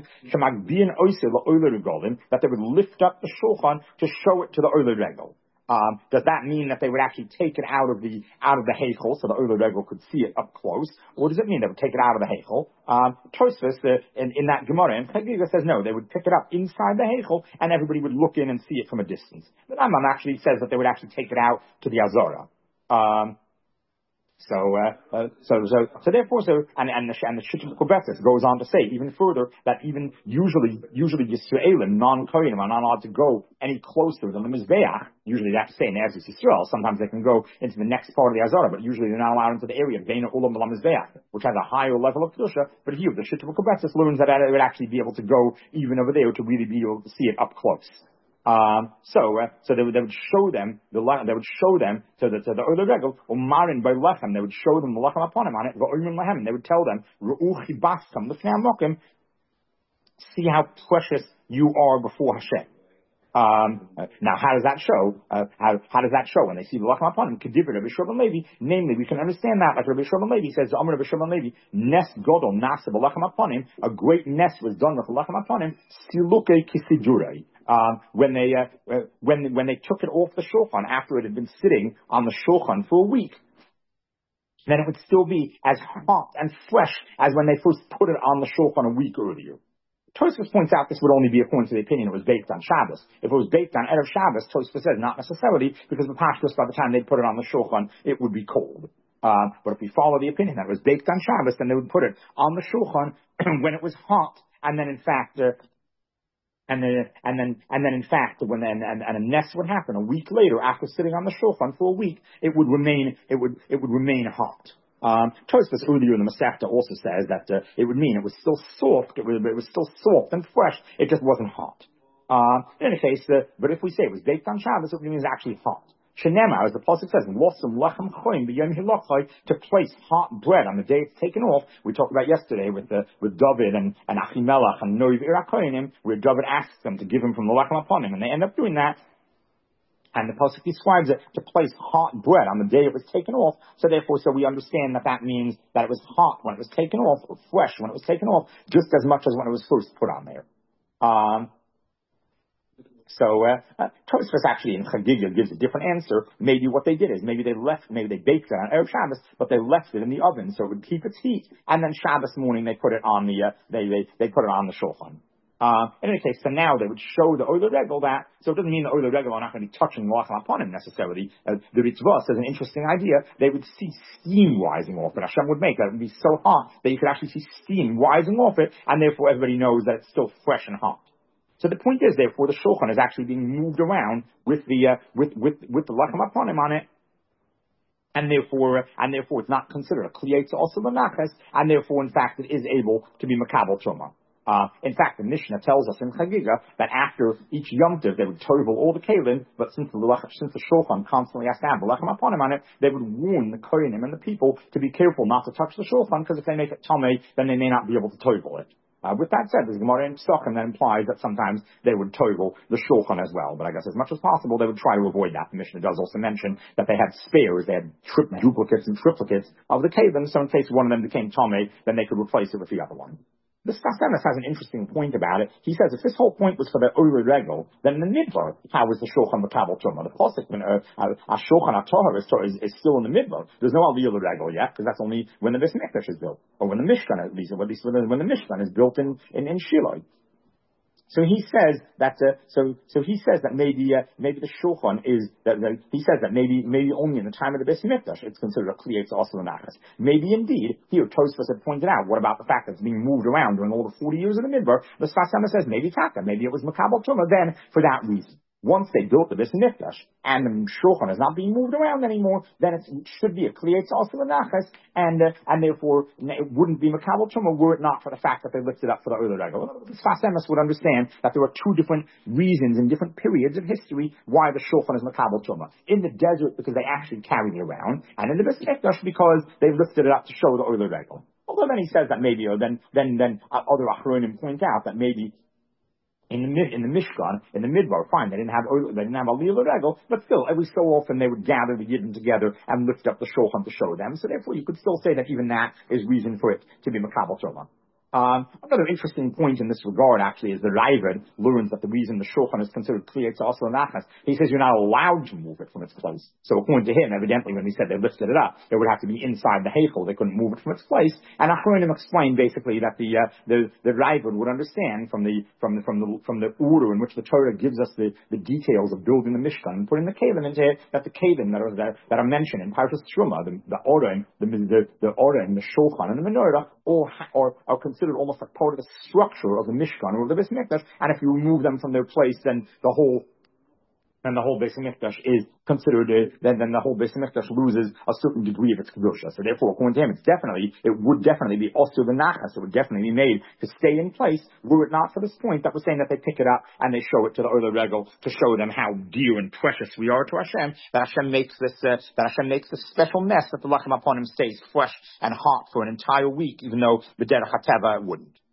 that they would lift up the shulchan to show it to the Oler Regel. Um, does that mean that they would actually take it out of the out of the heichel so the Oler Regel could see it up close? Or does it mean they would take it out of the heichel? Um, Tosfos, uh, in, in that Gemara, and Chagiga says no, they would pick it up inside the heichel and everybody would look in and see it from a distance. The Rambam actually says that they would actually take it out to the Azara. Um, So, uh, uh, so, so, so therefore, so, and, and the, and the Shittim Kubetzis goes on to say even further that even usually, usually Yisraelim, non-Kohanim, are not allowed to go any closer than the Mizbeach. Usually they have to stay in Eretz Yisrael. Sometimes they can go into the next part of the Azara, but usually they're not allowed into the area of Beina Ulam B'la Mizbeach, which has a higher level of Kedusha. But here, the Shittim Kubetzis learns that it would actually be able to go even over there to really be able to see it up close. Um, so, uh, so they would, they would show them the they would show them to the to the Oler Regel umarin by lechem. They would show them the lechem upon him on it. They would tell them, "Ru'uchi baskam l'fnei mokim." See how precious you are before Hashem. Um, uh, now, how does that show? Uh, how, how does that show when they see the lechem upon him? Kedivra Rabbi Shimon Levi. Namely, we can understand that like Rabbi Shimon Levi says, "Amar Rabbi Shimon Levi, nes godol nasa b'lechem upon him. A great nest was done with the lechem upon him. Siluke kisidurei." Um, when they uh, when when they took it off the shulchan after it had been sitting on the shulchan for a week, then it would still be as hot and fresh as when they first put it on the shulchan a week earlier. Tosfos points out this would only be according to the opinion it was baked on Shabbos. If it was baked on Erev Shabbos, Tosfos says not necessarily, because the pashtus by the time they put it on the shulchan, it would be cold. Um, but if we follow the opinion that it was baked on Shabbos, then they would put it on the shulchan when it was hot, and then in fact. Uh, And then, and then, and then, in fact, when then, and, and a nest would happen a week later after sitting on the shulchan for a week, it would remain, it would, it would remain hot. Um, Tosfos earlier in the Masechta also says that uh, it would mean it was still soft, it was, it was still soft and fresh, it just wasn't hot. Um, in any case, uh, but if we say it was baked on Shabbos, it means it's actually hot. Shenema, as the pasuk says, "Losum lechem choim b'yom hilachai," to place hot bread on the day it's taken off. We talked about yesterday with the, with David and and Achimelech and Noiv Irakoinim, where David asks them to give him from the lechem upon him, and they end up doing that. And the pasuk describes it to place hot bread on the day it was taken off. So therefore, so we understand that that means that it was hot when it was taken off, or fresh when it was taken off, just as much as when it was first put on there. Um, So, uh, uh, Tosfos actually in Chagiga gives a different answer. Maybe what they did is, maybe they left, maybe they baked it on Erev Shabbos, but they left it in the oven so it would keep its heat, and then Shabbos morning they put it on the, uh, they, they, they put it on the shulchan. Uh, in any case, so now they would show the Oler Regel that, so it doesn't mean the Oler Regel are not going to be touching Lachem upon him necessarily. Uh, the Ritzvah says an interesting idea. They would see steam rising off it. Hashem would make that. It would be so hot that you could actually see steam rising off it, and therefore everybody knows that it's still fresh and hot. So the point is, therefore, the shulchan is actually being moved around with the, uh, with, with, with the Lachem upon him on it. And therefore, and therefore it's not considered a kliyetz also l'nachas, and therefore, in fact, it is able to be makabel truma. Uh, in fact, the Mishnah tells us in Chagiga that after each Yom Tov, they would tovel all the kalim, but since the, since the shulchan constantly has to have the lechem upon him on it, they would warn the kohenim and the people to be careful not to touch the shulchan, because if they make it tamei, then they may not be able to tovel it. Uh, with that said, there's Gemara in Pesachim that implies that sometimes they would tovel the shulchan as well. But I guess as much as possible, they would try to avoid that. The Mishnah does also mention that they had spares, they had tri- duplicates and triplicates of the kalim, so in case one of them became tamei, then they could replace it with the other one. The Sfas Emes has an interesting point about it. He says if this whole point was for the Oler Regel, then in the Midbar, how is the Shulchan Makabel Truma? The Pasuk, when uh, uh, Shulchan HaTorah is, is, is still in the Midbar. There's no Oler Regel yet, because that's only when the Beis Mikdash is built, or when the Mishkan, at least, or at least when the, when the Mishkan is built in in, in Shiloh. So he says that. Uh, so so he says that maybe uh, maybe the shulchan is that, that he says that maybe maybe only in the time of the Beis Mikdash it's considered a kliyetz also l'nachas. Maybe indeed here Tosfos had pointed out. What about the fact that it's being moved around during all the forty years of the midbar? The Sfas Emes says maybe taka, maybe it was makabel truma then for that reason. Once they built the Beis Mikdash and the shulchan is not being moved around anymore, then it should be a kliyetz also l'nachas, and uh, and therefore it wouldn't be makabel truma were it not for the fact that they lifted up for the Oler Regel. The Sfas Emes would understand that there are two different reasons in different periods of history why the shulchan is makabel truma. In the desert because they actually carried it around, and in the Beis Mikdash because they lifted it up to show the Oler Regel. Although then he says that maybe, or then then then uh, other achronim point out that maybe. In the in the Mishkan, in the Midbar, fine, they didn't have they didn't have Aliyah Regel, but still, every so often they would gather the Yidden together and lift up the Shulchan to show them. So therefore, you could still say that even that is reason for it to be Makabel Truma. Um, another interesting point in this regard, actually, is the Raavad learns that the reason the Shulchan is considered kliyetz also l'nachas, he says you're not allowed to move it from its place. So according to him, evidently, when he said they lifted it up, it would have to be inside the heichel. They couldn't move it from its place. And Achronim explained basically that the uh, the the Raavad would understand from the from the from the from the order in which the Torah gives us the, the details of building the Mishkan and putting the kalim into it, that the kalim that are that, that are mentioned in Parshas Truma, the the Oren, the the the Oren, the Shulchan, and the Menorah, all ha- are are considered almost like part of the structure of the Mishkan or the Beis Mikdash, and if you remove them from their place, then the whole then the whole Beis Mikdash is considered a, then then the whole Beis Mikdash loses a certain degree of its kedusha. So therefore, according to him, it's definitely it would definitely be also the nachas. It would definitely be made to stay in place were it not for this point that was saying that they pick it up and they show it to the Oler Regel to show them how dear and precious we are to Hashem. That Hashem makes this uh, that Hashem makes this special mess that the lachem upon him stays fresh and hot for an entire week, even though the derech hateva wouldn't.